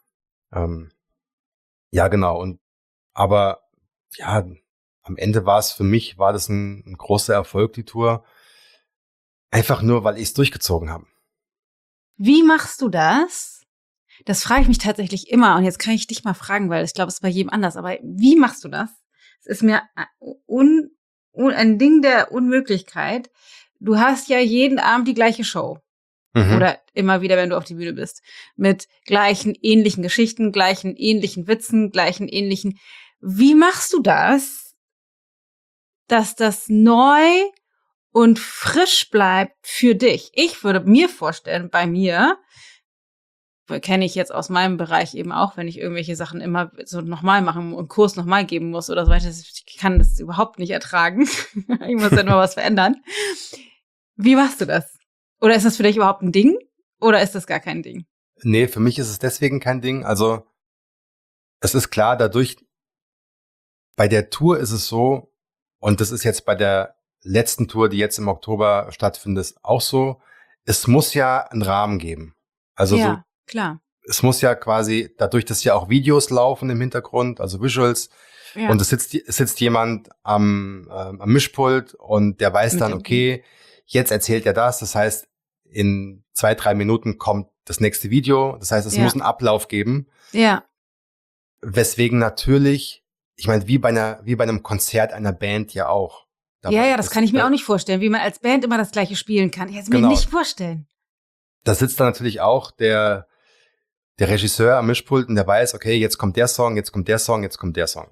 genau. Aber am Ende war das ein großer Erfolg, die Tour. Einfach nur, weil ich es durchgezogen habe. Wie machst du das? Das frage ich mich tatsächlich immer. Und jetzt kann ich dich mal fragen, weil ich glaube, es ist bei jedem anders. Aber wie machst du das? Es ist mir ein Ding der Unmöglichkeit. Du hast ja jeden Abend die gleiche Show. Mhm. Oder immer wieder, wenn du auf die Bühne bist. Mit gleichen, ähnlichen Geschichten, gleichen, ähnlichen Witzen, gleichen, ähnlichen. Wie machst du das, dass das neu und frisch bleibt für dich? Ich würde mir vorstellen, bei mir, kenne ich jetzt aus meinem Bereich eben auch, wenn ich irgendwelche Sachen immer so nochmal machen und Kurs nochmal geben muss oder so weiter, ich kann das überhaupt nicht ertragen. Ich muss ja nur was verändern. Wie machst du das? Oder ist das für dich überhaupt ein Ding? Oder ist das gar kein Ding? Nee, für mich ist es deswegen kein Ding. Also, es ist klar, bei der Tour ist es so, und das ist jetzt bei der letzten Tour, die jetzt im Oktober stattfindet, auch so, es muss ja einen Rahmen geben. Also klar. Es muss ja quasi, dadurch, dass ja auch Videos laufen im Hintergrund, also Visuals, und es sitzt jemand am Mischpult und der weiß dann, okay, jetzt erzählt er das. Das heißt, in 2-3 Minuten kommt das nächste Video. Das heißt, es muss einen Ablauf geben. Ja. Weswegen natürlich, ich meine, wie bei einem Konzert einer Band ja auch. Das kann ich mir auch nicht vorstellen, wie man als Band immer das Gleiche spielen kann. Ich kann es mir nicht vorstellen. Da sitzt dann natürlich auch der Regisseur am Mischpult und der weiß, okay, jetzt kommt der Song, jetzt kommt der Song, jetzt kommt der Song.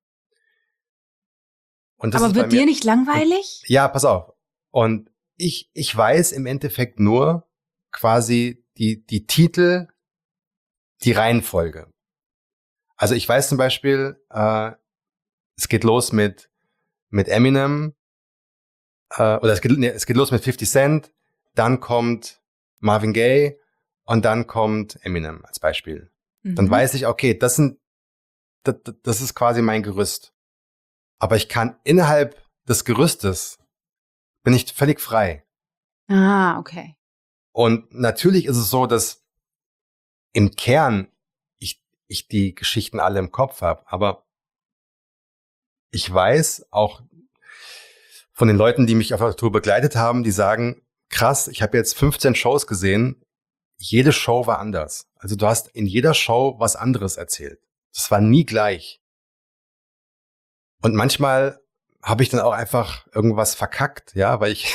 Und aber wird dir nicht langweilig? Ja, pass auf. Und ich weiß im Endeffekt nur quasi die Titel, die Reihenfolge. Also ich weiß zum Beispiel, es geht los mit Eminem, oder es geht los mit 50 Cent, dann kommt Marvin Gaye und dann kommt Eminem als Beispiel. Mhm. Dann weiß ich, okay, das ist quasi mein Gerüst. Aber ich kann innerhalb des Gerüstes bin ich völlig frei. Ah, okay. Und natürlich ist es so, dass im Kern ich die Geschichten alle im Kopf habe, aber ich weiß auch von den Leuten, die mich auf der Tour begleitet haben, die sagen, krass, ich habe jetzt 15 Shows gesehen, jede Show war anders. Also du hast in jeder Show was anderes erzählt. Das war nie gleich. Und manchmal habe ich dann auch einfach irgendwas verkackt, ja, weil ich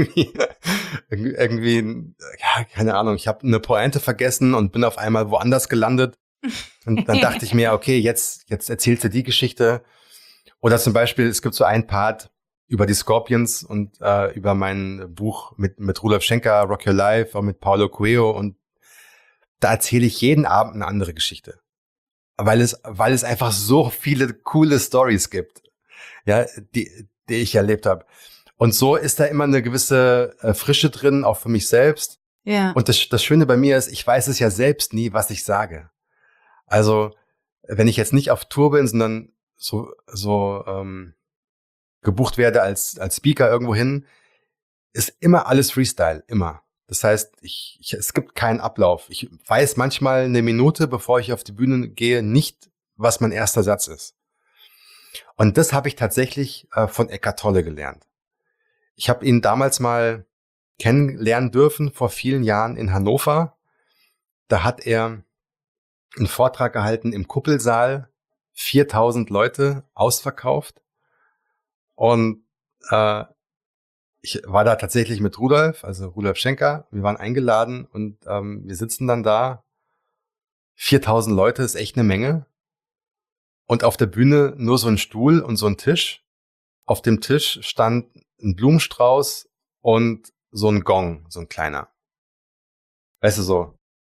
irgendwie, ja, keine Ahnung, ich habe eine Pointe vergessen und bin auf einmal woanders gelandet. Und dann dachte ich mir, okay, jetzt erzählst du die Geschichte. Oder zum Beispiel, es gibt so einen Part über die Scorpions und über mein Buch mit Rudolf Schenker, Rock Your Life, auch mit Paulo Coelho. Und da erzähle ich jeden Abend eine andere Geschichte. Weil es einfach so viele coole Stories gibt, ja, die ich erlebt habe. Und so ist da immer eine gewisse Frische drin, auch für mich selbst. Ja. Und das Schöne bei mir ist, ich weiß es ja selbst nie, was ich sage. Also, wenn ich jetzt nicht auf Tour bin, sondern so gebucht werde als Speaker irgendwo hin, ist immer alles Freestyle, immer. Das heißt, es gibt keinen Ablauf. Ich weiß manchmal eine Minute, bevor ich auf die Bühne gehe, nicht, was mein erster Satz ist. Und das habe ich tatsächlich von Eckhart Tolle gelernt. Ich habe ihn damals mal kennenlernen dürfen, vor vielen Jahren in Hannover. Da hat er einen Vortrag gehalten im Kuppelsaal, 4000 Leute, ausverkauft. Und ich war da tatsächlich mit Rudolf, also Rudolf Schenker. Wir waren eingeladen und wir sitzen dann da. 4000 Leute ist echt eine Menge. Und auf der Bühne nur so ein Stuhl und so ein Tisch. Auf dem Tisch stand ein Blumenstrauß und so ein Gong, so ein kleiner. Weißt du, so.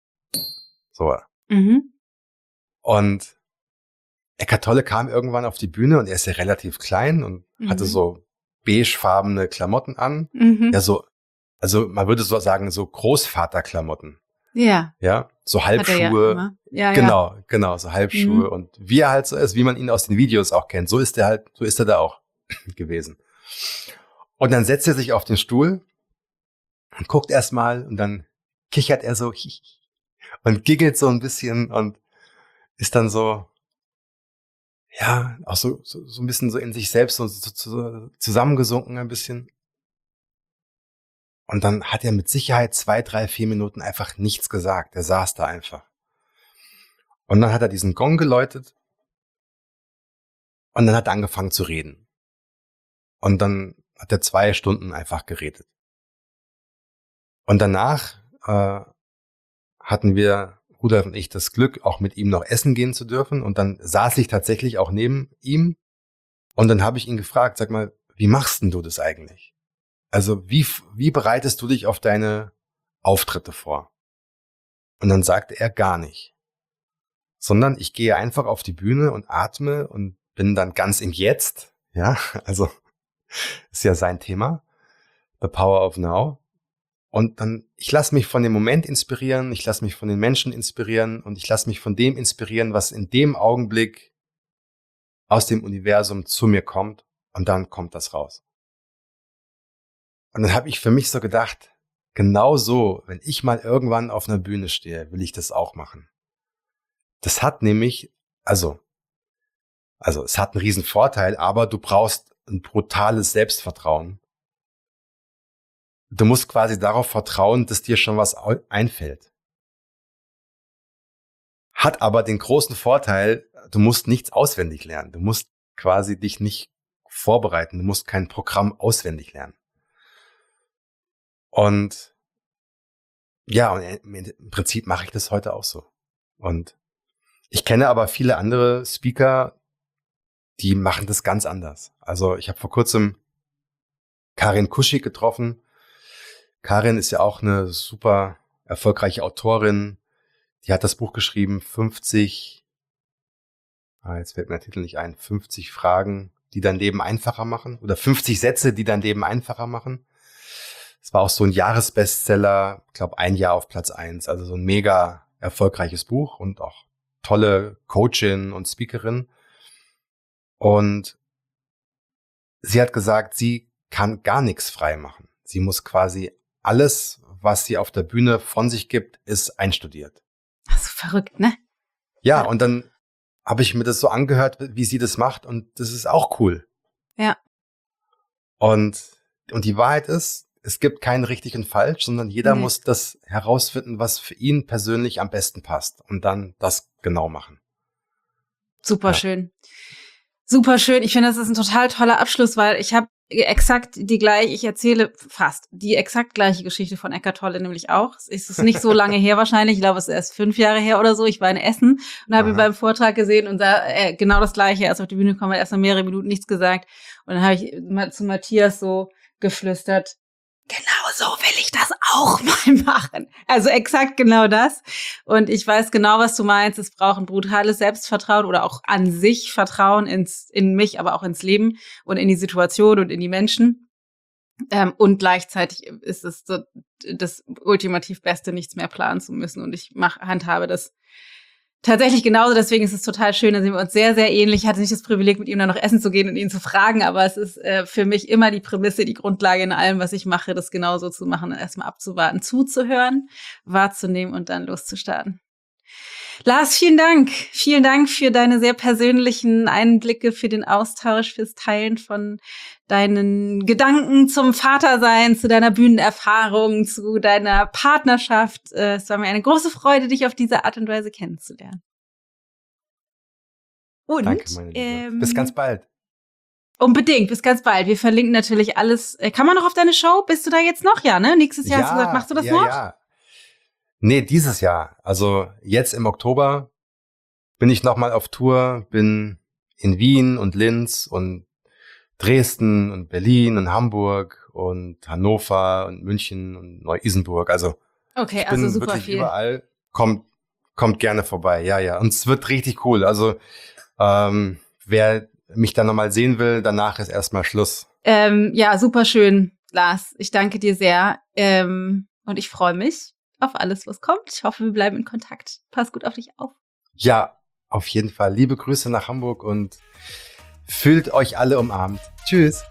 Mhm. Und Eckhart Tolle kam irgendwann auf die Bühne und er ist ja relativ klein und hatte so beigefarbene Klamotten an. Mhm. Ja, so, also man würde so sagen, so Großvaterklamotten. Ja. Ja, so Hat er ja Halbschuhe. immer. Ja, Genau, so Halbschuhe. Und wie er halt so ist, wie man ihn aus den Videos auch kennt, so ist er da auch gewesen. Und dann setzt er sich auf den Stuhl und guckt erstmal und dann kichert er so und giggelt so ein bisschen und ist dann so, ja, auch so ein bisschen so in sich selbst so zusammengesunken ein bisschen. Und dann hat er mit Sicherheit 2, 3, 4 Minuten einfach nichts gesagt. Er saß da einfach. Und dann hat er diesen Gong geläutet und dann hat er angefangen zu reden. Und dann hat er 2 Stunden einfach geredet. Und danach hatten wir, Rudolf und ich, das Glück, auch mit ihm noch essen gehen zu dürfen. Und dann saß ich tatsächlich auch neben ihm. Und dann habe ich ihn gefragt, sag mal, wie machst denn du das eigentlich? Also wie bereitest du dich auf deine Auftritte vor? Und dann sagte er gar nicht. Sondern ich gehe einfach auf die Bühne und atme und bin dann ganz im Jetzt. Ja, also ist ja sein Thema. The Power of Now. Und dann, ich lasse mich von dem Moment inspirieren, ich lasse mich von den Menschen inspirieren und ich lasse mich von dem inspirieren, was in dem Augenblick aus dem Universum zu mir kommt und dann kommt das raus. Und dann habe ich für mich so gedacht, genau so, wenn ich mal irgendwann auf einer Bühne stehe, will ich das auch machen. Das hat nämlich, also es hat einen riesen Vorteil, aber du brauchst ein brutales Selbstvertrauen. Du musst quasi darauf vertrauen, dass dir schon was einfällt. Hat aber den großen Vorteil, du musst nichts auswendig lernen. Du musst quasi dich nicht vorbereiten. Du musst kein Programm auswendig lernen. Und ja, und im Prinzip mache ich das heute auch so. Und ich kenne aber viele andere Speaker, die machen das ganz anders. Also ich habe vor kurzem Karin Kuschig getroffen. Karin ist ja auch eine super erfolgreiche Autorin. Die hat das Buch geschrieben, 50, jetzt fällt mir der Titel nicht ein, 50 Fragen, die dein Leben einfacher machen. Oder 50 Sätze, die dein Leben einfacher machen. Es war auch so ein Jahresbestseller, ich glaube 1 Jahr auf Platz 1. Also so ein mega erfolgreiches Buch und auch tolle Coachin und Speakerin. Und sie hat gesagt, sie kann gar nichts frei machen. Sie muss quasi alles, was sie auf der Bühne von sich gibt, ist einstudiert. Das ist verrückt, ne? Ja, und dann habe ich mir das so angehört, wie sie das macht und das ist auch cool. Ja. Und die Wahrheit ist, es gibt kein richtig und falsch, sondern jeder muss das herausfinden, was für ihn persönlich am besten passt und dann das genau machen. Super schön. Super schön. Ich finde, das ist ein total toller Abschluss, weil ich habe ich erzähle fast die exakt gleiche Geschichte von Eckhart Tolle nämlich auch. Es ist nicht so lange her wahrscheinlich, ich glaube, es ist erst 5 Jahre her oder so. Ich war in Essen und habe ihn beim Vortrag gesehen und da genau das Gleiche. Er ist auf die Bühne gekommen, hat erst mal mehrere Minuten nichts gesagt. Und dann habe ich zu Matthias so geflüstert, genau so will ich das auch mal machen. Also exakt genau das. Und ich weiß genau, was du meinst. Es braucht ein brutales Selbstvertrauen oder auch an sich Vertrauen in mich, aber auch ins Leben und in die Situation und in die Menschen. Und gleichzeitig ist es so das ultimativ Beste, nichts mehr planen zu müssen. Und ich handhabe das tatsächlich genauso, deswegen ist es total schön, da sind wir uns sehr, sehr ähnlich. Ich hatte nicht das Privileg, mit ihm dann noch essen zu gehen und ihn zu fragen, aber es ist für mich immer die Prämisse, die Grundlage in allem, was ich mache, das genauso zu machen und erstmal abzuwarten, zuzuhören, wahrzunehmen und dann loszustarten. Lars, vielen Dank. Vielen Dank für deine sehr persönlichen Einblicke, für den Austausch, fürs Teilen von deinen Gedanken zum Vatersein, zu deiner Bühnenerfahrung, zu deiner Partnerschaft. Es war mir eine große Freude, dich auf diese Art und Weise kennenzulernen. Und danke, meine Liebe. Bis ganz bald. Unbedingt, bis ganz bald. Wir verlinken natürlich alles. Kann man noch auf deine Show? Bist du da jetzt noch? Ja, ne? Nächstes Jahr hast du gesagt, machst du das noch? Ja. Nee, dieses Jahr. Also jetzt im Oktober bin ich nochmal auf Tour, bin in Wien und Linz und Dresden und Berlin und Hamburg und Hannover und München und Neu-Isenburg. Also okay, ich bin super wirklich viel. Überall. Kommt gerne vorbei. Ja. Und es wird richtig cool. Also wer mich dann nochmal sehen will, danach ist erstmal Schluss. Ja, super schön, Lars. Ich danke dir sehr. Und ich freue mich auf alles, was kommt. Ich hoffe, wir bleiben in Kontakt. Pass gut auf dich auf. Ja, auf jeden Fall. Liebe Grüße nach Hamburg und fühlt euch alle umarmt. Tschüss.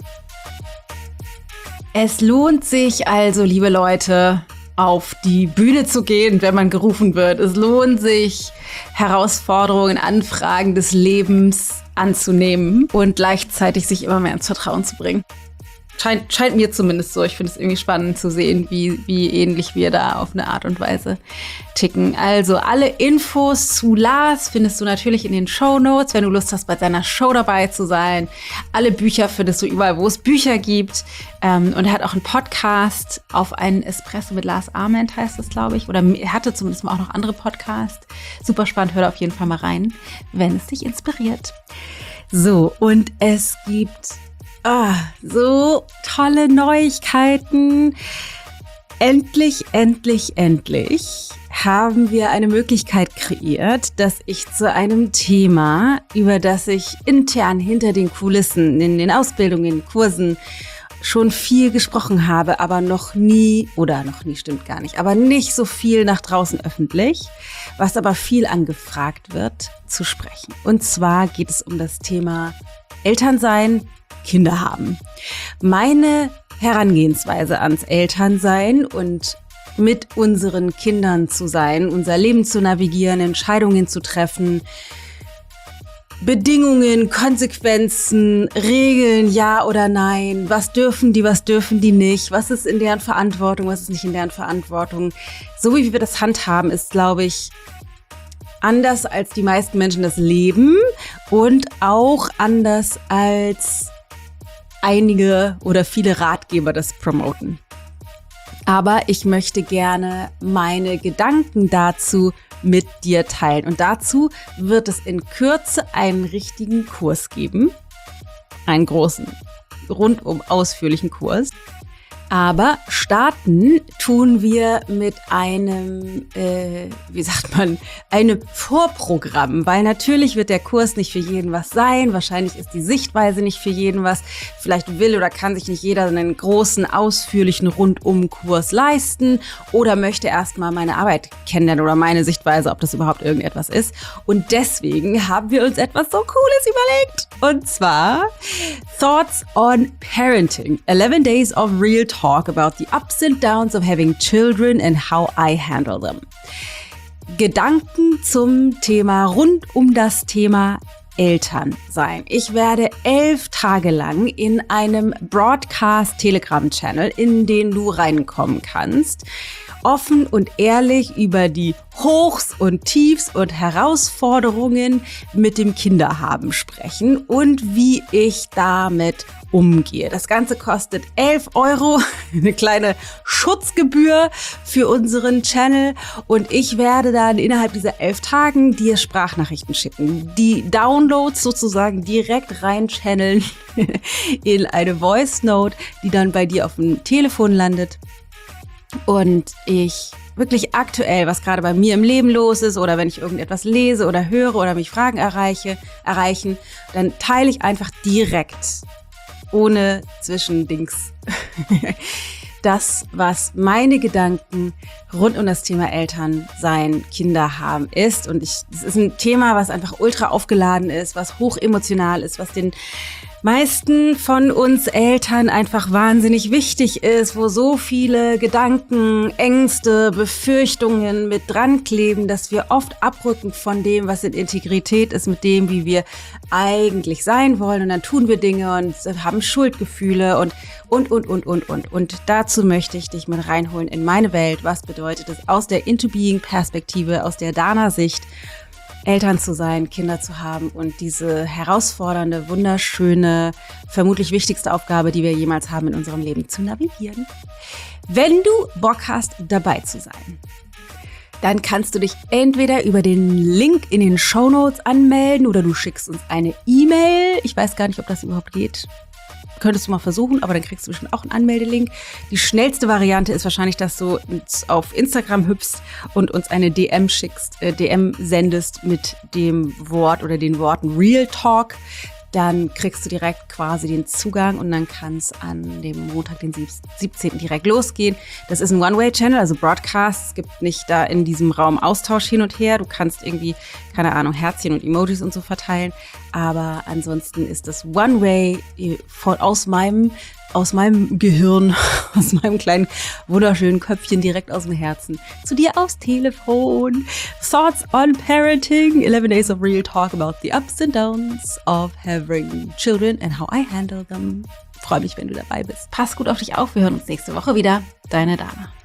Es lohnt sich also, liebe Leute, auf die Bühne zu gehen, wenn man gerufen wird. Es lohnt sich, Herausforderungen, Anfragen des Lebens anzunehmen und gleichzeitig sich immer mehr ins Vertrauen zu bringen. Scheint mir zumindest so. Ich finde es irgendwie spannend zu sehen, wie ähnlich wir da auf eine Art und Weise ticken. Also alle Infos zu Lars findest du natürlich in den Shownotes, wenn du Lust hast, bei seiner Show dabei zu sein. Alle Bücher findest du überall, wo es Bücher gibt. Und er hat auch einen Podcast, Auf einen Espresso mit Lars Ament heißt das, glaube ich. Oder er hatte zumindest mal auch noch andere Podcasts. Super spannend, hör da auf jeden Fall mal rein, wenn es dich inspiriert. So, und es gibt so tolle Neuigkeiten. Endlich haben wir eine Möglichkeit kreiert, dass ich zu einem Thema, über das ich intern hinter den Kulissen, in den Ausbildungen, in den Kursen schon viel gesprochen habe, aber noch nie stimmt gar nicht, aber nicht so viel nach draußen öffentlich, was aber viel angefragt wird, zu sprechen. Und zwar geht es um das Thema Elternsein, Kinder haben. Meine Herangehensweise ans Elternsein und mit unseren Kindern zu sein, unser Leben zu navigieren, Entscheidungen zu treffen, Bedingungen, Konsequenzen, Regeln, ja oder nein, was dürfen die nicht, was ist in deren Verantwortung, was ist nicht in deren Verantwortung. So wie wir das handhaben, ist, glaube ich, anders als die meisten Menschen das leben und auch anders als einige oder viele Ratgeber das promoten. Aber ich möchte gerne meine Gedanken dazu mit dir teilen. Und dazu wird es in Kürze einen richtigen Kurs geben. Einen großen, rundum ausführlichen Kurs. Aber starten tun wir mit einem, einem Vorprogramm, weil natürlich wird der Kurs nicht für jeden was sein, wahrscheinlich ist die Sichtweise nicht für jeden was, vielleicht will oder kann sich nicht jeder einen großen, ausführlichen Rundum-Kurs leisten oder möchte erstmal meine Arbeit kennenlernen oder meine Sichtweise, ob das überhaupt irgendetwas ist. Und deswegen haben wir uns etwas so Cooles überlegt. Und zwar Thoughts on Parenting, 11 Days of Real Talk. talk about the ups and downs of having children and how I handle them. Gedanken zum Thema rund um das Thema Eltern sein. Ich werde 11 Tage lang in einem Broadcast-Telegram-Channel, in den du reinkommen kannst, offen und ehrlich über die Hochs und Tiefs und Herausforderungen mit dem Kinderhaben sprechen und wie ich damit umgehe. Das Ganze kostet 11 €, eine kleine Schutzgebühr für unseren Channel, und ich werde dann innerhalb dieser 11 Tagen dir Sprachnachrichten schicken, die Downloads sozusagen direkt reinchanneln in eine Voice Note, die dann bei dir auf dem Telefon landet. Und ich wirklich aktuell, was gerade bei mir im Leben los ist oder wenn ich irgendetwas lese oder höre oder mich Fragen erreichen, dann teile ich einfach direkt, ohne Zwischendings, das, was meine Gedanken rund um das Thema Elternsein, Kinder haben ist. Und es ist ein Thema, was einfach ultra aufgeladen ist, was hoch emotional ist, was den meisten von uns Eltern einfach wahnsinnig wichtig ist, wo so viele Gedanken, Ängste, Befürchtungen mit dran kleben, dass wir oft abrücken von dem, was in Integrität ist, mit dem, wie wir eigentlich sein wollen. Und dann tun wir Dinge und haben Schuldgefühle und. Und dazu möchte ich dich mit reinholen in meine Welt. Was bedeutet es aus der Into-Being-Perspektive, aus der Dana-Sicht, Eltern zu sein, Kinder zu haben und diese herausfordernde, wunderschöne, vermutlich wichtigste Aufgabe, die wir jemals haben in unserem Leben, zu navigieren. Wenn du Bock hast, dabei zu sein, dann kannst du dich entweder über den Link in den Shownotes anmelden oder du schickst uns eine E-Mail. Ich weiß gar nicht, ob das überhaupt geht. Könntest du mal versuchen, aber dann kriegst du bestimmt auch einen Anmeldelink. Die schnellste Variante ist wahrscheinlich, dass du uns auf Instagram hüpfst und uns eine DM sendest mit dem Wort oder den Worten Real Talk. Dann kriegst du direkt quasi den Zugang und dann kann es an dem Montag, den 17. direkt losgehen. Das ist ein One-Way-Channel, also Broadcast. Es gibt nicht da in diesem Raum Austausch hin und her. Du kannst irgendwie, keine Ahnung, Herzchen und Emojis und so verteilen. Aber ansonsten ist das One-Way aus meinem Gehirn, aus meinem kleinen, wunderschönen Köpfchen direkt aus dem Herzen zu dir aufs Telefon. Thoughts on Parenting, 11 Days of Real Talk about the ups and downs of having children and how I handle them. Freue mich, wenn du dabei bist. Pass gut auf dich auf, wir hören uns nächste Woche wieder. Deine Dana.